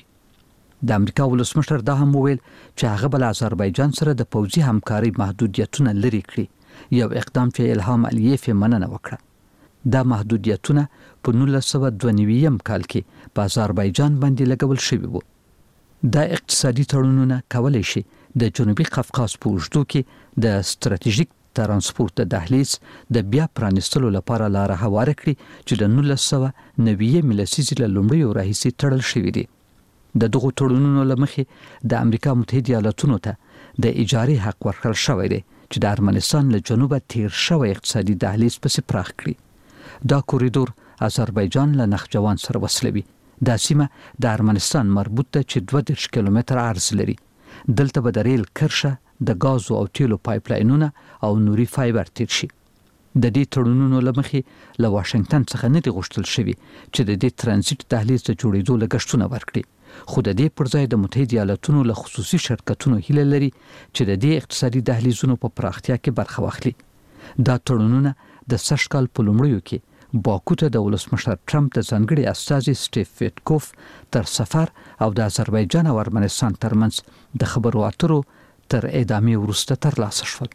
د امریکا ولسمشر دا هم ویل چې هغه بل آذربایجان سره د پوځي همکاري محدودیتونه لري کړی یو اقدام چې الهام الیف مننه وکړه دا محدودیتونه په 1992 کال کې په آذربایجان باندې لګول شوی وو دا اقتصادي تړونونه کولای شي د جنوبي قفقاز په وجودو کې د ستراتیژیک ترانسپورت د دهلیز د بیا پرانستلو لپاره لار هواره کړي چې د 1990 ملسیزې له لومړیو راهیسې تړل شوی دي د دغو تړونونو لمخې د امریکا متحده ایالاتونو ته د اجارې حق ورکړل شوی دی چې د ارمنستان له جنوبه تیر شوی اقتصادي دهلیز پسې پراخ کړي دا کوریدور آذربایجان له نخجوان سره وصلوي دا سیمه د ارمنستان مربوط ده چې 20 کیلومتر عرض لري دلته به د ریل کرښه د غازو او تیلو پایپ لاینونه او نوري فایبر تیر شي د دې تړونونو لمخې له واشنگټن څخه نه دی غوښتل شوی چې د دې ترانزیت دهلیز ته جوړېدو لګښتونه ورکړي خو د دې پر ځای د متحده ایالاتونو له خصوصي شرکتونو هیله لري چې د دې اقتصادي دهلیزونو په پراختیا کې برخه واخلي دا تړونونه د سشکال په لومړیو کې باکو ته د ولسمشر ټرمپ د ځانګړي استازي سټیف ویټکوف تر سفر او د آذربایجان او ارمنستان ترمنځ د خبرو اترو تر اعدامي وروسته ترلاسه شول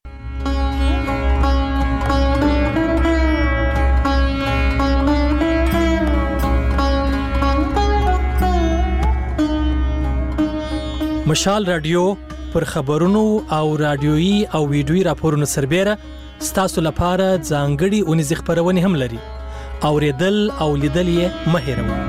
مشال رادیو پر خبرونو او رادیويي او ویډیويي راپورونو سربېره ستاسو لپاره ځانګړي اونیز خبرونه هم لري اوریدل او لیدل یې مه هېروئ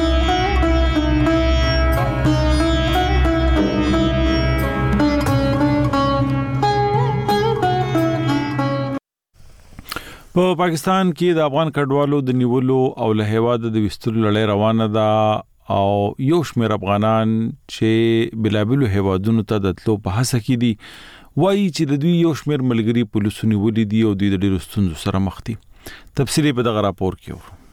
په پاکستان کې د افغان کډوالو د نیولو او له هیواد د وستلو لړۍ روانه ده او یو شمېر افغانان چې بلابلو هیوادونو ته د تلو په هڅه کې دي وایي چې د دوی یو شمېر ملګري پولیسو نیولې دي او دوی د ډېرو ستونزو سره مخ دي تفصیلی په دغه راپور کې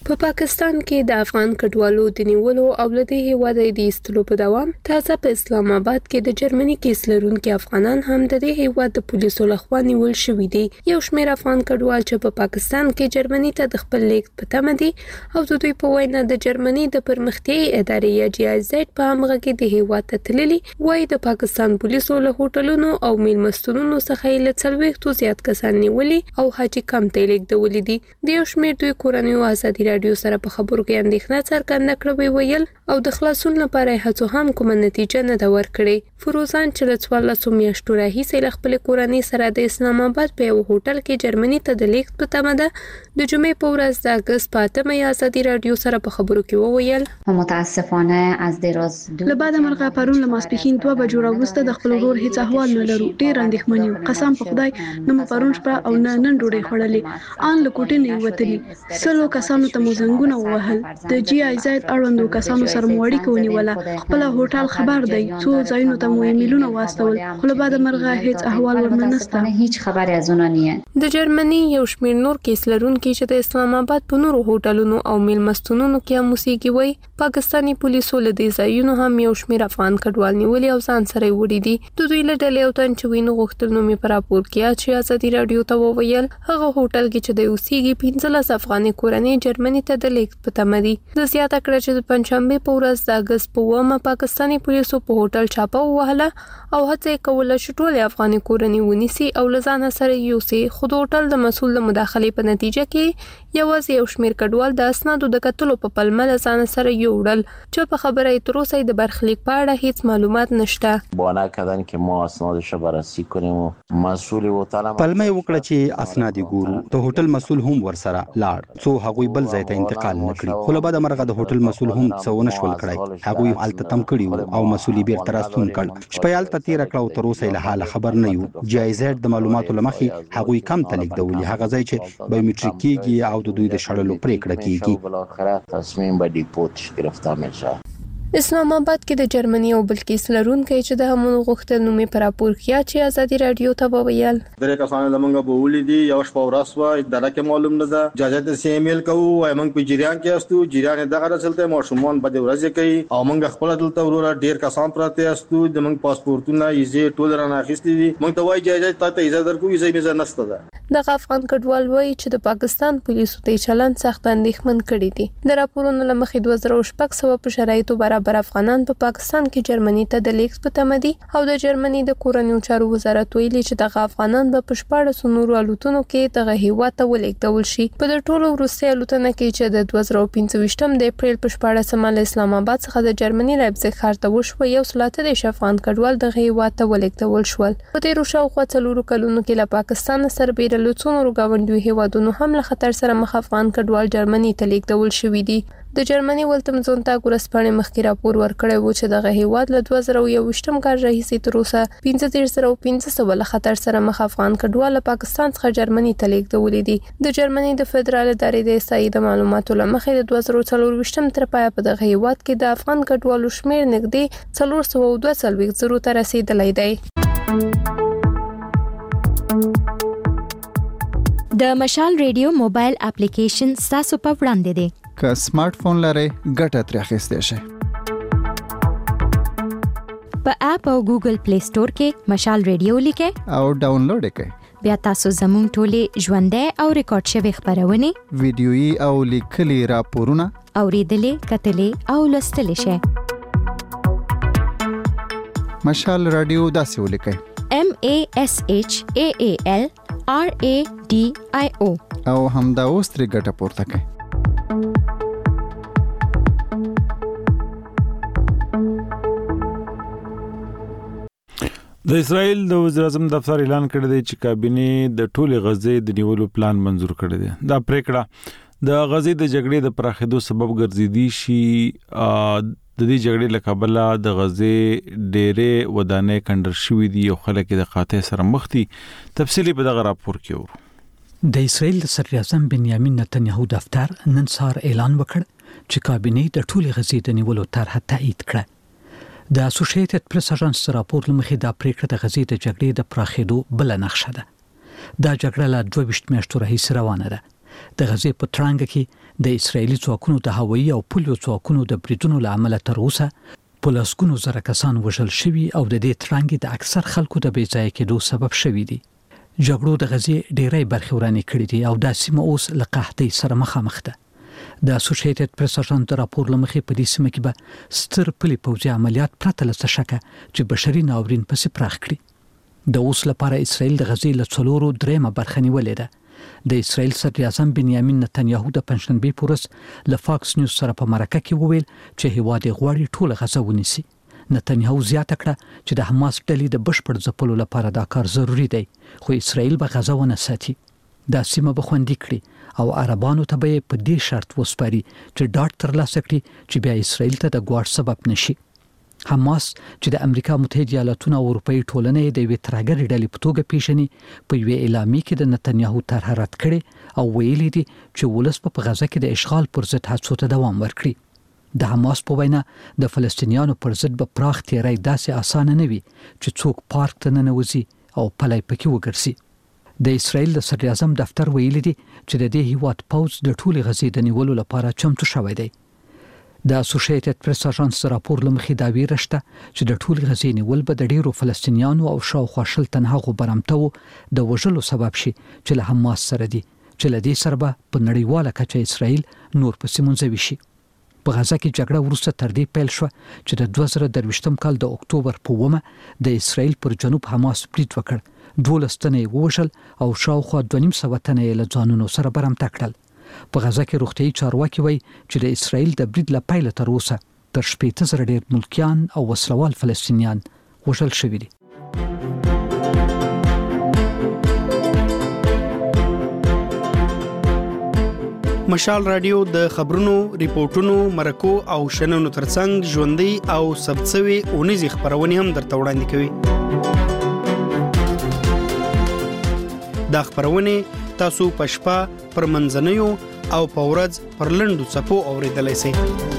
په پاکستان کې د افغان کډوالو د نیولو او له دې هیواده د ایستلو په دوام تازه په اسلام آباد کې د جرمني کیس لرونکي افغانان هم د دې هیواد د پولیسو لخوا نیول شوي دي. یو شمېر افغان کډوال چې په پاکستان کې جرمني ته د خپل لیک په تمه دي او د دوی په وینا د جرمني د پرمختیايي ادارې یا GIZ په همغه کې د هیواد ته تللي وایي د پاکستان پولیسو له هوټلونو او میلمستونونو څخه یې له 40 زیات کسان نیولي او حاجی کم ته لیږدولي دي. د یو شمېر دوی کورنیو ازادي راډیو سره په خبرو کې اندېښنه څرګنده کړې ویل او د خلاصون لپاره هڅو هم کومه نتیجه نه ده ورکړې. فروزان چې له 14 میاشتو راهیسې له خپل کورنۍ سره د اسلام آباد په یو هوټل کې جرمني ته د لیک په تمه ده د جمعې په ورځ د اگست په 8 ازادي راډیو سره په خبرو کې وویل متاسفانه از دراز له بعد مرغه پرون له ماسپښین 2 بجو راوسته د خپل ورور هیڅ احوال نه لرو. ډیر اندېښمن یو. قسم په خدای نه مو پرون شپه او نه نن ډوډۍ خوړلې. ان له کوټې نه وتلی. سلو کسانو ته مو زنګونه ووهل. د GIZ اړوندو کسانو سره مو اړیکه ونیوله. خپل هوټل خبر دی. څو ځایونو ته مو ایمیلونه واستول. خو له بعد مرغه هیڅ احوال ورنه نشته. هیڅ خبر از اون نه. د جرمني یو شمېر نور کیس لرونکي چې د اسلام آباد په نورو هوټلونو او میلمستونونو کې هم اوسېږي وایي پاکستاني پولیسو له دې ځایونو هم یو شمېر افغان کډوال نیولي او ځان سره یې وړي دي. د دوی له ډلې یو تن چې وینو غوښتل نوم یې په راپور کې چې ازادي راډیو ته وویل هغه هوټل کې چې د اوسېږي 15 افغاني کورنۍ جرمني ته د لیک په تمه دي. د زیاته کړه چې د پنځشنبه په ورځ د اگست په 1 پاکستاني پولیسو په هوټل چاپه ووهله او هڅه یې کوله چې ټول افغاني کورنۍ ونیسي او لزان سره یوسي. خو د هوټل د مسؤل د مداخلې په نتیجه کې یوازې یو شمېر کډوال د اسنادو د کتلو په پلمه لزان سره یوړل چې په خبره یې تر اوسه د برخلیک په اړه هیڅ معلومات نشته. بنا کردن که ما اسنادش را بررسی کنیم و مسئول هتل پلمه وکړه چې اسناد ګورو. د هوټل مسؤل هم ورسره لاړ څو هغوی بل ځای ته انتقال نکړي. خو له بعد مرغه د هوټل مسؤل هم څونه شول کړای. هغوی التتم کړي او مسؤلی بیرته راستون کړ. شپه یالته تیر کړه او تر اوسه له حال خبر نه یو. GIZ د معلوماتو لمخې هغوی کم تلیک دولي هغه ځای چې بایومټریک کیږي او د دوی د شړلو پریکړه کیږي. بالاخره تصمیم به دیپورت گرفته میشه. اسلام آباد کې د جرمني او بل کیس لرونکي چې د همون غوښتل نومي پر راپور کې چې ازادي راډیو ته وویل درې کسان لمنګه بولې دي یو شپه ورسوه اداره کې معلوم نه ده اجازه ته ایمیل کوو موږ په جریان کې استو جریان دغه رسلته ماشومان بده ورځ کوي او موږ خپل دلته ورور ډیر کسان پراته استو د موږ پاسپورتونه یې ټول رانه اخیستي دي موږ ته وایي اجازه ته اجازه درکو یې زمي نشته ده. د افغان کډوال وایي چې د پاکستان پولیسو د چلند سخت اندېښمن کړي دي. د راپورونو لمخې 2016 په شرایطو برابر افغانان په پاکستان کې جرمني ته د لیک په تمه دي او د جرمني د کورنیو چارو وزارت ویلي چې دغه افغانان به په 14 نورو الوتنو کې دغه هیواد ته ولیږدول شي. په د ټولو وروستي الوتنه کې چې د 2025 د اپریل په 14 له اسلام آباد څخه د جرمني لایپزیګ ښار ته وشو یو سلاته د افغان کډوال دغه هیواد ته ولیږدول شول. په تیرو شاوخوا 4 کلونو کې له پاکستان سره بیرل څونو ګاونډیو هیوادونو هم له خطر سره مخ افغان کډوال جرمني ته لیږدول شوي دي. د جرمني ولتمزون ته ګورسپانې مخکې راپور ورکړی و چې دغه هیواد له 2021 کال راهیسې تر اوسه 15500 له خطر سره مخ افغان کډوال له پاکستان څخه جرمني ته لیږدولي دي. د جرمني د فدرال ادارې د احصایې د معلوماتو له مخې د 2024 تر پایه په دغه هیواد کې د افغان کډوالو شمیر نږدې 422 ته رسیدلی دی. د مشال ریډیو موبایل اپلیکیشن تاسو په وړاندې دی. که سمارټ فون لرئ ګټه ترې اخیستی شئ. په اپ او ګوګل پلی سٹور کې مشال ریډیو لیکئ او ډاونلوډ یې کړئ. بیا تاسو زموږ ټولې ژوندۍ او ریکارډ شوي خبرونه ویډیويي او لیکلي راپورونه اوریدلې کتلې او لوستلې شئ. مشال رادیو داسې ولیکئ MASHAAL RADIO او همدا اوس ترې ګټه پورته کړئ. د اسرائیل د وزیر اعظم دفتر اعلان کړی دی چې کابینه د ټولې غزې د نیولو پلان منزور کړی دی. دا پریکړه د غزې د جګړې د پراخېدو سبب ګرځېدي شي. د دې جګړې له کبله د غزې ډېرې ودانۍ کندر شوې دي او خلک د قحطۍ سره مخ دي. تفصیلی په دغه راپور کې ورو. د اسرائیل د صدر اعظم بنیامین نتنیاهو دفتر نن سهار اعلان وکړ چې کابینه د ټولې غزې د نیولو طرحه تایید کړه. د اسوسییټډ پریس اژانس راپور لمخې د پریکړه د غزې د جګړې د پراخېدو بل نقشه ده. دا جګړه له 22 میاشتو راهیسې روانه ده. د غزې په ترانګ کې د اسرایلی ځواکونو د هوایي او پولیو ځواکونو د بریدونو لامل تر اوسه په لسګونو زره کسان وژل شوي او د دې ترانګ د اکثر خلکو د بې ځای کېدو سبب شوي دي. جګړو د غزې ډېری برخې ورانې کړې دي او دا سیمه اوس له قحطۍ سره مخامخ ده. د اسوسییټډ پریس اژانس راپور لمخې په دې سیمه کې به ستر پلي پوځي عملیات پرته له څه شکه چې بشري ناورین پسې پراخ کړي. د اوس لپاره اسرائیل د غزې له څلورو درېمه برخه نیولې ده. د اسرائیل صدر اعظم بنیامین نتنیاهو د پنځشنبې په ورځ له فاکس نیوز سره په مرکه کې وویل چې هیواد یې غواړي ټوله غزه ونیسي. نتنیاهو زیاته کړه چې د حماس ډلې د بشپړ ځپلو لپاره دا کار ضروری دی، خو اسرائیل به غزه ونه ساتي. دا سیمه به خوندي کړي او عربانو ته به په دې شرط وسپاري چې ډاډ ترلاسه کړي چې بیا اسرائیل ته د ګواښ سبب نشي. حماس چې د امریکا متحده ایالاتونو او اروپאי ټولنې د یوې ترهګرې ډلې په توګه پیژني، په یوې اعلامیه کې د نتنیاهو طرح رد کړې او ویلي دي چې ولس په غزه کې د اشغال پر ضد هڅو ته دوام ورکړي. د حماس په وینا د فلسطینیانو پر ضد به پراخ تیری داسې اسانه نه وي چې څوک پارک ته ننوځي او پلی پکې وګرځي. د اسرائیل د صدر اعظم دفتر ویلي دي چې د دې هیواد پوځ د ټولې غزې د نیولو لپاره چمتو شوی دی. د اسوسییټډ پریس اژانس راپور لمخې دا ویره شته چې د ټولې غزې نیول به د ډیرو فلسطینیانو او شاوخوا شل تنه غبرمتو د وژلو سبب شي چې له حماس سره دي، چې له دې سره به په نړیواله کچه اسرائیل نور پسې منځوي شي. په غزه کې جګړه وروسته تر دې پیل شو چې د 2023 کال د اکتوبر په 1 د اسرائیل پر جنوب حماس برید وکړ. 12 تنه وژل او شاوخوا 2.5 تنه له ځانونو سره برمته کړل. په غزه کې روغتيایي چارواکي وایي چې د اسرائیل د برید له پیله تر اوسه تر 18,000 ډیر ملکیان او وسلوال فلسطینیان وژل شوي دي. مشال رادیو د خبرونو، ریپورتونو، مرکو او شننو ترڅنګ ژوندۍ او ثبتسوي اونیزې خبرونه هم درته وړاندې کوي. دا خبرونه تاسو په شپه، پر منځنیو او په ورځ پر لنډو څپو اوریدلای شئ.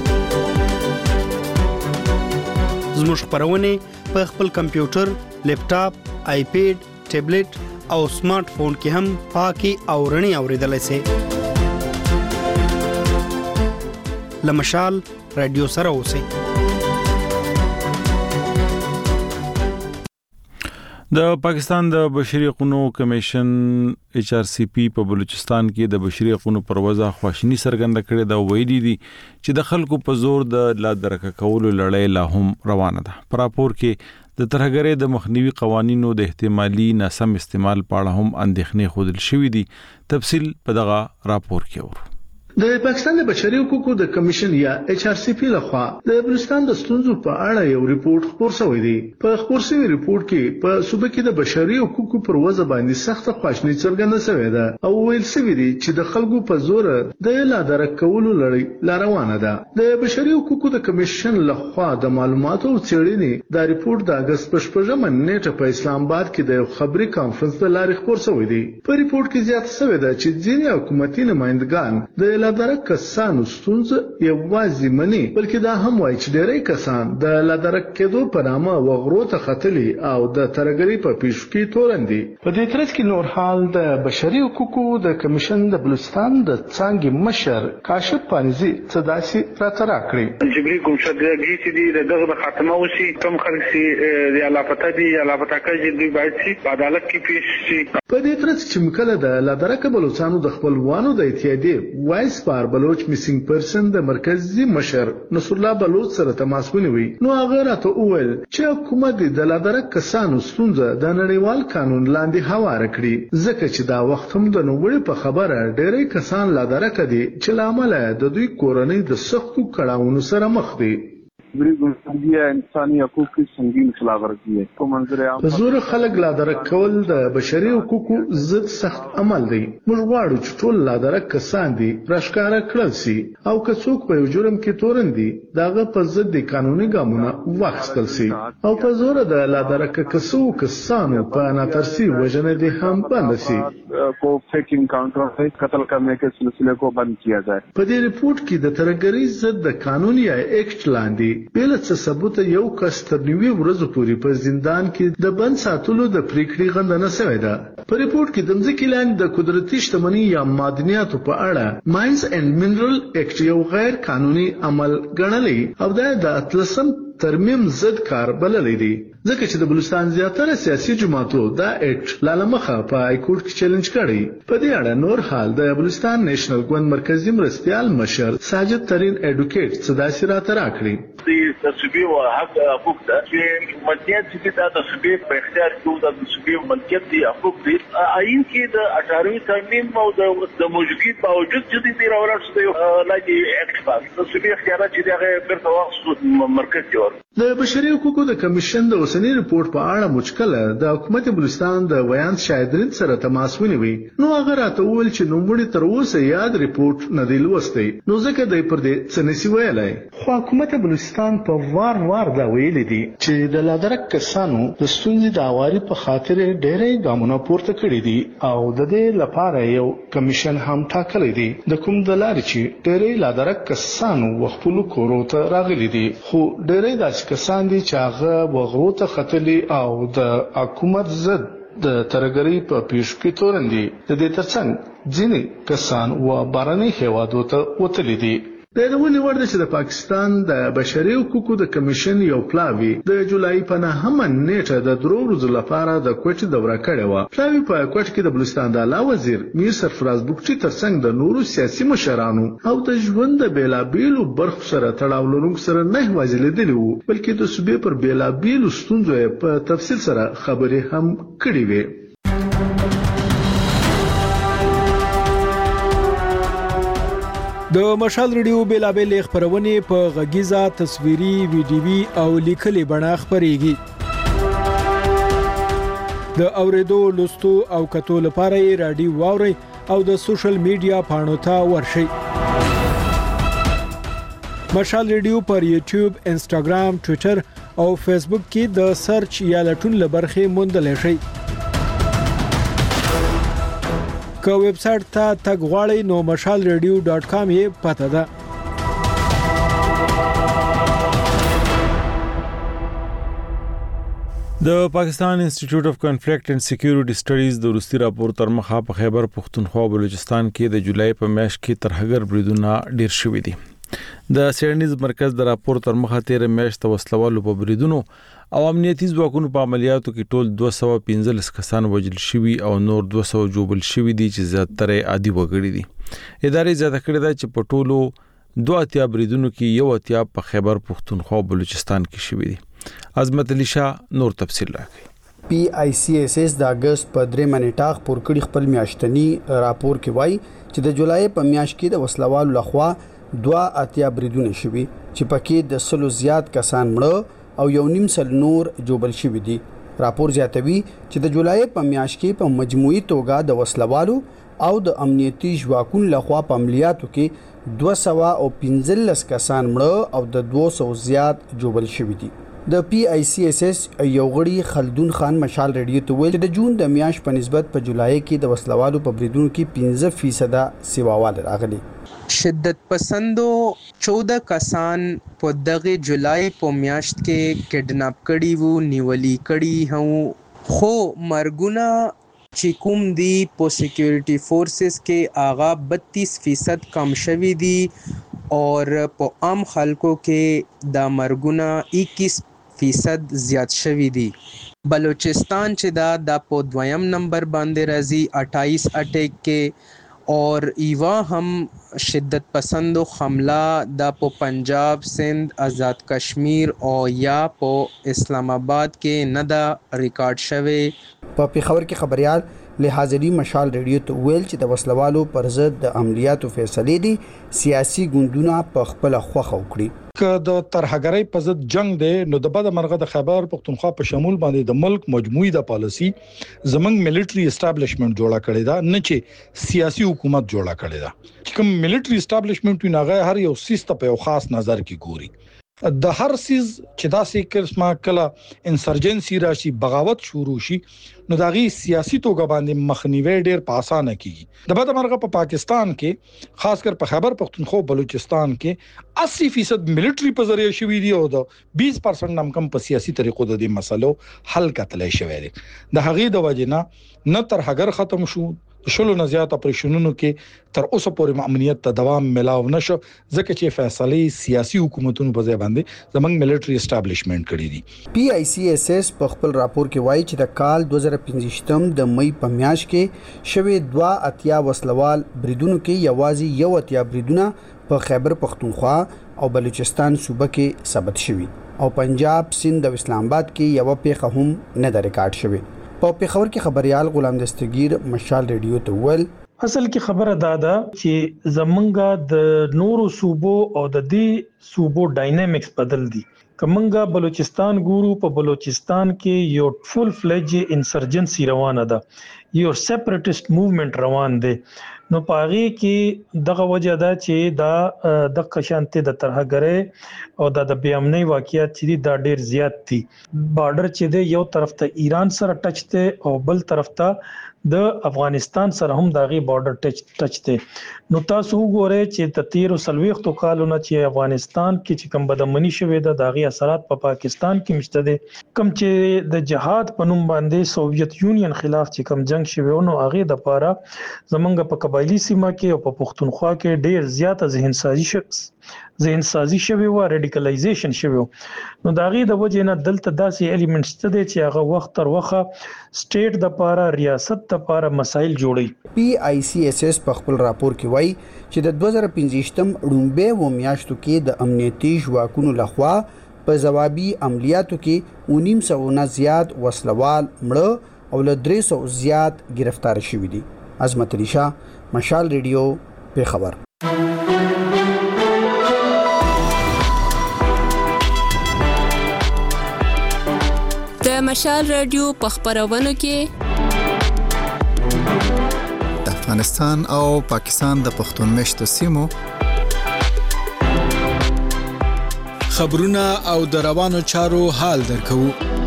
زموږ خبرونه په خپل کمپیوټر، لیپټاپ، آیپیډ، ټابلیټ او سمارټ فون کې هم پاکي او رڼي اوریدلای شئ. لمشال رادیو سره اوسئ. د پاکستان د بشري حقوقو کمیشن HRCP په بلوچستان کې د بشري حقوقو پر وضع خواشینی څرګنده کړې ده. ویلي دي چې د خلکو په زور د لا درک کولو لړۍ لا هم روانه ده. په راپور کې د ترهګرۍ د مخنیوي قوانینو د احتمالي ناسم استعمال په اړه هم اندېښنې ښودل شوې دي. تفصیل په دغه راپور کې اورو. د پاکستان د بشري حقوقو د کمیشن یا HRCP لخوا د بلوچستان د ستونزو په اړه یو ریپورت خپور شوی دی. په خپور شوی ریپورت کې په صوبه کې د بشري حقوقو پر وضع باندې سخت خواشینی څرګنده شوې ده او ویل شوی دی چې د خلکو په زور د لا درک کولو لړۍ لا روانه ده. د بشري حقوقو د کمیشن لخوا د معلوماتو او څېړنې د ریپورت د اگست په 14 نیټه په اسلام آباد کې د خبري کانفرنس د لارې خپور شوی دی. په ریپورت کې زیاته شوی ده چې ځینې حکومتي نمائندگان د لادرک کسانو ستونزه یوازې مني، بلکې دا هم وایي چې ډېری کسان د لادرک کېدو په نامه وغرو ته ختلي او د ترهګرۍ په پیشو کې تورن دي. په دې ترڅ کې نور حال د بشري حقوقو د کمیشن د بلوچستان د څانګې مشر کاشف پانیزي څه داسې راته راکړي. جبري کوم شګي چې دي دغه خاتمه وشي، کوم خلک چې د علاقه دي علاقه کې دوی باید چې عدالت کې پیښ شي. په دې ترڅ کې مکله د لادرک بلوچستانو د خپلوانو د اتحادیې وایس پار بلوچ میسنګ پرسن د مرکزی مشر نصر الله بلوچ سره تماس ونیوي. نو هغه راته وویل چې حکومت د لادرک کسانو ستونزه د نړیوال قانون لاندې هواره کړي، ځکه چې دا وخت هم د نوړې په خبره ډېری کسان لادرک دي چې لامل د دوی کورنۍ د سختو کړهونو سره مخ دي. انساني حقوق کی سنگین خلاف ورزی ہے. په منظر عام زور خلک لا درک کول د بشري حقوقو ضد سخت عمل دی. موږ غواړو چې ټول لا درک کسان دي راشکاره کړل شي او که څوک په یو جرم کې تورن دي داغه په ضد د قانوني ګامونه واخیستل شي او په زور د لا درک کسانو په ناترسي وجنه دي هم بند شي. کو فیک انکاؤنٹر قتل کرنے کے سلسلے کو بند کیا جائے. په دې ریپورت کې د ترهګرۍ ضد د قانون یا ایکټ لاندې بل څه ثبوت یو کس تر 90 ورځې پورې په زندان کې د بند ساتلو د پریکړې غندنه شوې ده. په ریپورت کې د ځمکې لاندې د قدرتي شتمنۍ یا معدنیاتو په اړه ماینز اینڈ منرل اکټ یو غیر قانوني عمل ګڼلی او دا د اتلسم ترمیم ضد کار بللی دی، ځکه چې د بلوچستان زیاتره سیاسي جماعتو دا اکټ لالمخه په های کورټ کې چیلنج کړی. په دې اړه نور حال د بلوچستان نېشنل ګوند مرکزی مرستیال مشر ساجد ترین ایډوکیټ صداسي راته راکړي. د صوبې او حق حقوق ده چې ملکیت چې د صوبې په اختیار کې د صوبې ملکیت دی حقوق دي. آئین کې د 18 ترمیم او د موجودیت باوجود چې د راوړل شوی لاګي اکټ پاس د صوبې اختیارات چې دغه بیرته واخیستو مرکز دی. د بشري حقوقو د کمیشن د اوسنی ریپورت په اړه مشکله د حکومت بلوچستان د ویان شاهدرین سره تماس ونیوي. نو هغه راته وویل چې نوموړي تر اوسه یاد ریپورت نه دی لوستی، نو ځکه دی پر دې څه نشي ویلای. خو حکومت بلوچستان په وار دا ویلي دي چې د لادرک کسانو د ستونزې د اواري په خاطر ډېرې ګامونه پورته کړي دي او د دې لپاره یو کمیشن هم ټاکلی دی د کوم د لارې چې ډېرې لادرک کسانو وخپلو کورو ته راغلي دي، خو ډېرې داسې کسان دي چې هغه وغرو ته ختلي او د حکومت ضد د ترګری په پیش کې تورندي. د دې ترڅنګ ځینې کسان و بارني هیوادو ته وتلي دي. د یادونې وړ ده چې د پاکستان د بشري حقوقو د کمیشن یو پلاوی د جولای په 9مه نیټه د 3 ورځو لپاره د کوټې دوره کړې وه. پلاوی په کوټ کې د بلوچستان د اعلی وزیر میر سرفراز بوکچي ترڅنګ د نورو سیاسي مشرانو او د ژوند د بیلابیلو برخو سره تړاو لرونکو سره نه یوازې لیدلي وو، بلکې د صوبې پر بیلابیلو ستونزو په تفصیل سره خبرې هم کړې وې. د مشال ریډیو بیلابل خبرونه په غږیزه تصویري ویډیوي او لیکلي بڼه خبريږي. د اوریدو لوستو او کتو لپاره رادیو واوري او د سوشل میډیا پاڼو ته ورشي. مشال ریډیو پر یوټیوب، انسټاګرام، ټوئیټر او فیسبوک کې د سرچ یا لټون لبرخه موندل شي. که ویب سټ ته تګ غواړئ نو mashalradio.com یې پته ده. د پاکستان انسټیټیوټ اف کنفلیکټ اینڈ سکیورټي سټډیز د روسي راپور تر مخه په خیبر پختونخوا بلوچستان کې د جولای په میاشت کې ترهګر بریدونه ډیر شوي دي. د سیرنیز مرکز د راپور تر مخه 13 میاشت وسلوالو په بریدونو او امنیتي ځواکونو په عملیاتو کې ټول 215 کسان وژل شوي او نور 200 جوړل شوي دي چې زیاتره عادي وګړي دي. ادارې زیاته کړې ده چې په ټولو 2 بریدونو کې یو اتیا په خیبر پختونخوا بلوچستان کې شوي دي. عظمت علی شاه نور تفصیل راکړي. PICSS د اگست په 3 منټه خبر کړي خپل میاشتنی راپور کې وایي چې د جولای په میاشت کې د وسلوالو لخوا 2 بریدونه شوي چې پکې د 100 زیات کسان مړه او 1.5 نور جوړل شوي دي. راپور زیاتوي چې د جولای په میاشت کې په مجموعي توګه د وسلوالو او د امنیتي ځواکونو لخوا په عملیاتو کې 215 کسان مړه او د 200 زیات جوړل شوي دي. د PICSS یو غړي خلدون خان مشال ریډیو ته ویل د جون د میاشت په نسبت په جولای کې د وسلوالو په بریدونو کې 15% سیواوال راغلي. شدت پسندو 14 کسان په دغه جولای په میاشت کې کډناپ کړي وو، نیولي کړي هو، خو مرګونه چې کوم دی په سکیورټي فورسز کې آغا 32% کم شوي دي او په عام خلکو کې د مرګونه 21% زیات شوي دي. بلوچستان چې دا په 2م نمبر باندې راځي 28 اٹیک کې और ایوا هم شدت پسندو حمله د په پنجاب، سند، آزاد کشمیر او یا په اسلام آباد کې نه دا ریکارډ شوه. په پیښور کې خبريال لحاظري مشال ریډیو ته ویل چې د وسلوالو پر ضد د عملیاتو فیصلې دي سیاسي ګوندونه په خپل خوخه وکړي. که د ترهګرۍ په ضد جنگ دی نو د بد مرغه د خیبر پختونخوا په شمول باندې د ملک مجموعي د پالیسی زمنګ ملټری اسټابلیشمنت جوړه کړی دا نه چې سیاسي حکومت جوړه کړی دا. چې کوم ملټری اسټابلیشمنت وینغه هر یو سیستم په یو خاص نظر کې ګوري. د هر سیز چې داسې قسمه کله انسرجنسي راشي بغاوت شروع شي نو داغي سیاسي توګه باندې مخنیوي ډیر په اسانه کیږي د بده مرغه په پاکستان کې خاص کر په خیبر پختونخوا بلوچستان کې 80% ملټری په ذریعہ شوی دی او د 20% نم کم په سیاسي طریقو د دې مسلو حل کتلای شوی دی د هغې د وجنه نه تر هغه ختم شو شلو نه زیات اپریشنونو کې تر اوسه پورې امنیت ته دوام ملاو نشو ځکه چې فیصله سیاسي حکومتونو په ځای باندې زمنګ ملټری اسټابلیشمنت کړی دي پی آی سی ایس ایس په خپل راپور کې وایي چې د کال 2015 د مې په میاشت کې شوی 2 وسلوال بریدونو کې یوازې 1 بریدونه په خیبر پختونخوا او بلوچستان صوبه کې ثبت شوي او پنجاب سند او اسلام آباد کې یو پیښه هم نه د ریکارډ شوی په پیښور کې خبريال غلام دستگیر مشال ریډیو ته ول اصل کې خبره دادا چې زمونږه د نورو صوبو او د دې صوبو ډاینامیکس بدل دي کومنګا بلوچستان ګورو په بلوچستان کې یو فول فلیج انسرجنسي روانه ده یو سیپریټیست موومېنټ روان دی نو پاغي کې دغه وجه ده چې دا د قشانته د ترهګره او د بیامنۍ واقعیت چې دا ډیر زیات دي بارډر چې دی یو طرف ته ایران سره ټچ دی او بل طرف ته د افغانستان سره هم داغي بارډر ټچ دی نو تاسو وګورئ چې د 13 کالونو چې افغانستان کې چې کوم بدمنی شوې ده داغي اثرات په پاکستان کې مشته دي کوم چې د جهاد په نوم باندې سوویت یونین خلاف چې کوم جنگ شوی نو هغه د پاره زمونږ په قبایلی سیمه کې او په پښتونخوا کې ډیر زیاته ذهن سازي شوی و ریډیکلایزیشن شوی نو داغي د وجه نه دلته داسې الیمنټس ته دي چې هغه وخت تر وخه سټیټ د پاره ریاست د پاره مسایل جوړي پی آی سی ایس ایس په خپل راپور کې وایي چې د 2015 رومبه و میاشتو کې د امنیتي ځواکونو لخوا په جوابي عملیاتو کې 1900 نه زیات وسلوال مړه او له 300 زیات گرفتار شوي دي عظمت علی شاه مشال ریډیو په خبر د مشال رادیو په خبرونو کې د افغانستان او پاکستان د پښتون مشتو سیمو خبرونه او د روانو چارو حال درکو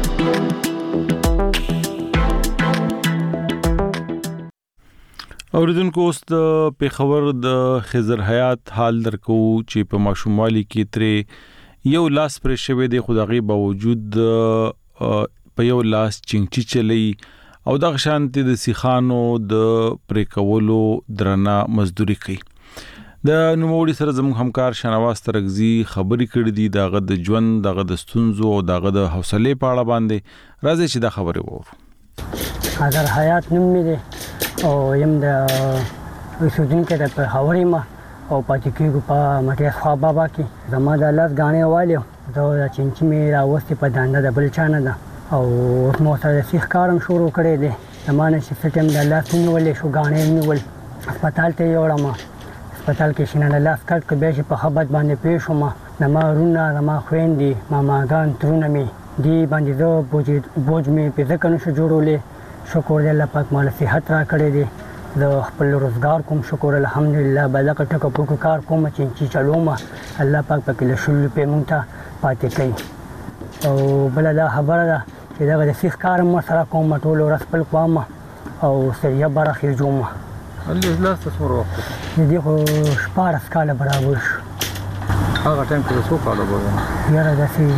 اوریدونکو اوس د پیښور د خضر حیات حال درکو چې په ماشوموالي کې ترې یو لاس پر شوی دی خدایي باوجود په یو لاس چنګچی چلی او د شانتي د سیخانو د پریکولو درنه مزدوري کوي د نوموړي سره زموږ همکار شنواز ترغزي خبري کړې دي دغه د ژوند دغه د ستونزو او دغه د حوصله په اړه باندې راځي چې دا خبره وورو خضر حیات نوم می دي او یم د وسودونکو د پیښوري ما او پاتې کېږو په مټي خوا بابا کې زما د لاس غاڼې والیو دا چنچي می راوستي په دانده د بل چانه ده او مو سره سیخ کارم شروع کړی دی زمانه چې سټم د لاس نیولې شو غاڼې نیول هسپتال ته یوړم هسپتال کې شنه لاس کټ کې به په خبرت باندې پیښ ما د ما رونه د ما خويندې ماماګان ترونه می دی باندې زه بوج می په ځکه نشو جوړولې شکر دې الله پاک مال صحت را کړی دی د خپل روزګار کوم شکر الحمدلله بلکه ټکو پکو کار کوم چې چلوم الله پاک پکې له شل په مونږ پاتې کوي او بل دا خبره ده چې دا د سیخ کار مو سره کوم ټول ورځ خپل کوم او سریه برخه جوړم الله لاس تصور وخت دې خو شپاره سکاله برابر شو هغه ټایم کې څو کال وګورم یاره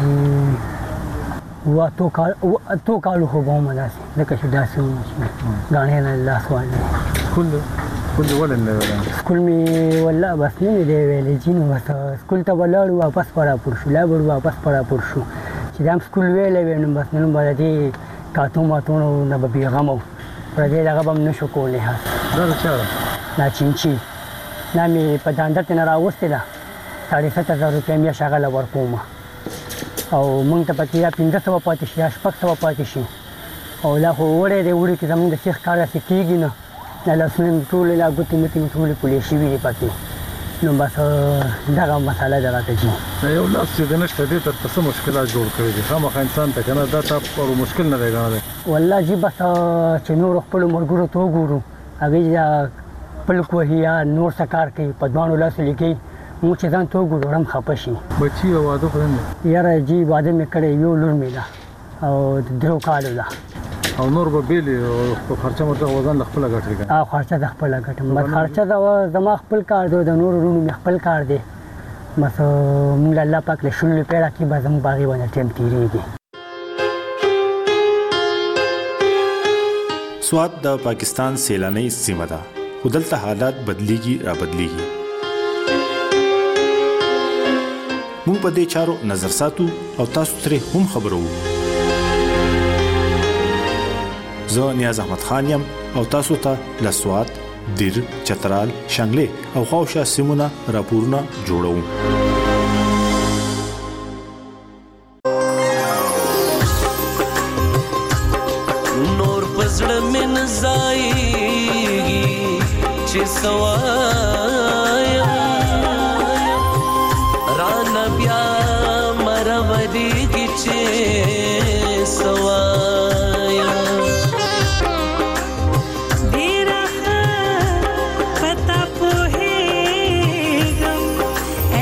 داسې وا تو کالو خو به مو داسې لکه چې داسې غاڼې نه لاس والي کله ولنه سکول می والله بس نه دی ویلې جنو بس سکول ته ولاړ واپس پړا پر شو لا واپس پړا پر شو چې دام سکول ویلې ونو بس نن باندې کاتو ماتونو نه به بیغمو پر دې هغه هم نشو کولای ها دا څه نا چینچی نا می په داندته نه راوستي دا 7.5 روپیا می شغله ورکوم او مونږ ته پکې 1500 پاتې شي 600 پاتې شي او لا هو وړې دې وړي چې زموږ د شیخ کار څه کیږي نه لا سن ټول لا ګوتې متې ټول کولې شي وی پاتې نو بس دا مساله دراته جی یو لاس چې نشته دې تر څه مشکلات جوړ کړی دي خامخا انسان ته کنه دا تاسو مشکل نه دی غواړي والله جی بس چې نور خپل مرګورو تو ګورو هغه خپل کوهیا نور سکار کوي په دوانو لاس لګي مو چې ځان تو ګورم خپه شي. بچي او واده پرنده یاره جی واده مې کړی یو لور مې ده او درو کالو ده او نور به بیل او خرچه مرته وزن خپل غټي او خرچه د خپل غټم بس خرچه د زما خپل کار دی د نور ورونو مې خپل کار دی بس موږ الله پاک له شنو پیړه کې به زموږ باغی باندې ټیم تیریږي. سوات د پاکستان سیلاني سیمه ده خو دلته حالات بدلیږي را بدلیږي. موږ په دې چارو نظر ساتو او تاسو ترې هم خبرو. زه نیاز احمد خان یم او تاسو ته له سوات، دیر، چترال، شانګلې او خواوشا سیمونه راپورونه جوړوو. چې سوایا رانا بیا مرودی کی چې سوایا ډیره پتا پوهېږم اے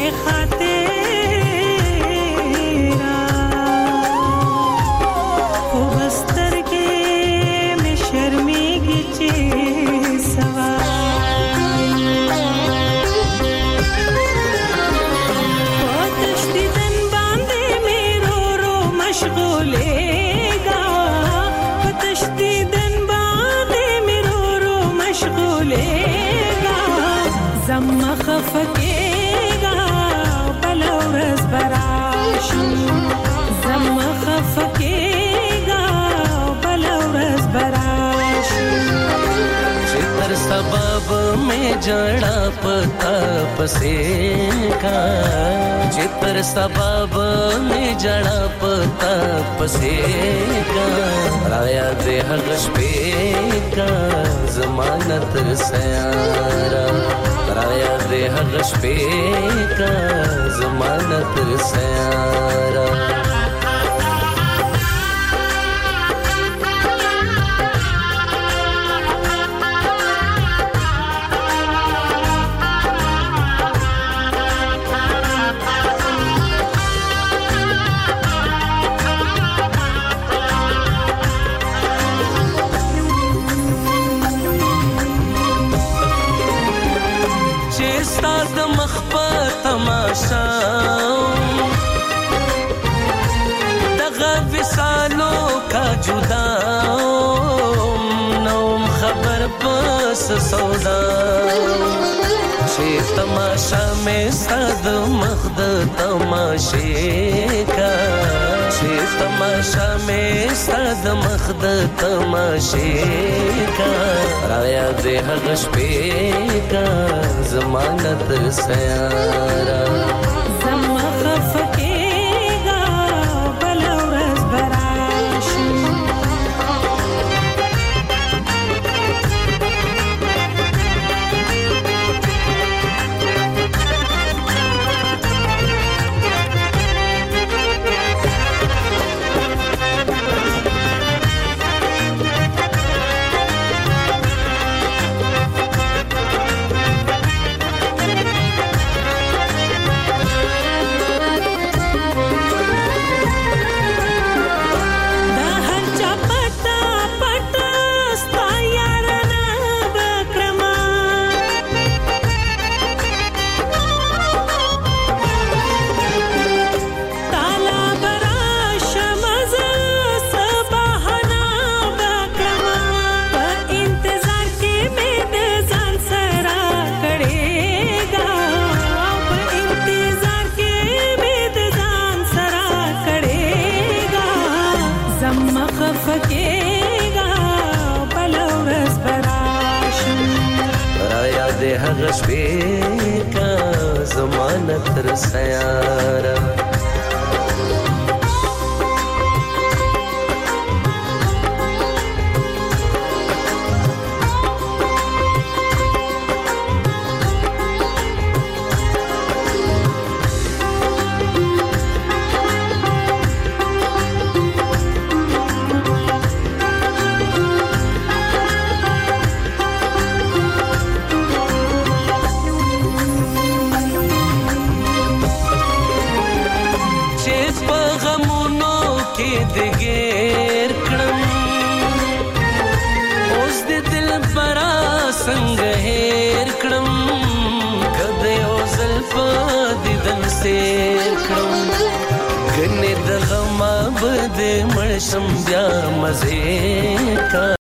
خاطرا خو بستر کې مې شرمېږي چې خفکیگا بلا ورځ براشي زما خفکیگا بلا ورځ براشي چې تر سبب مې جړا پتا پسې کا چې تر سبب مې جړا پتا پسې کا رایا دې هغه شپې کا زمانه تر سیارا رایا دې هغه شپې کا زمانه تر سیارا دغه وسالو کا جدا نوم خبر پس سودا چې تماشا مې صد مخد تماشې کا چې تماشا مې صد مخد تماشې کا رایا دې هغه شپې کا زمانه تر سیارا زما خفکیگا بلا ورځ براشي هغه شپې کا زمانه تر سیارا اوس د دل برا څنګه هېر کړم کده او زلفا دیدن سیر کړم کنه د غم بد مړشم بیا مزه کا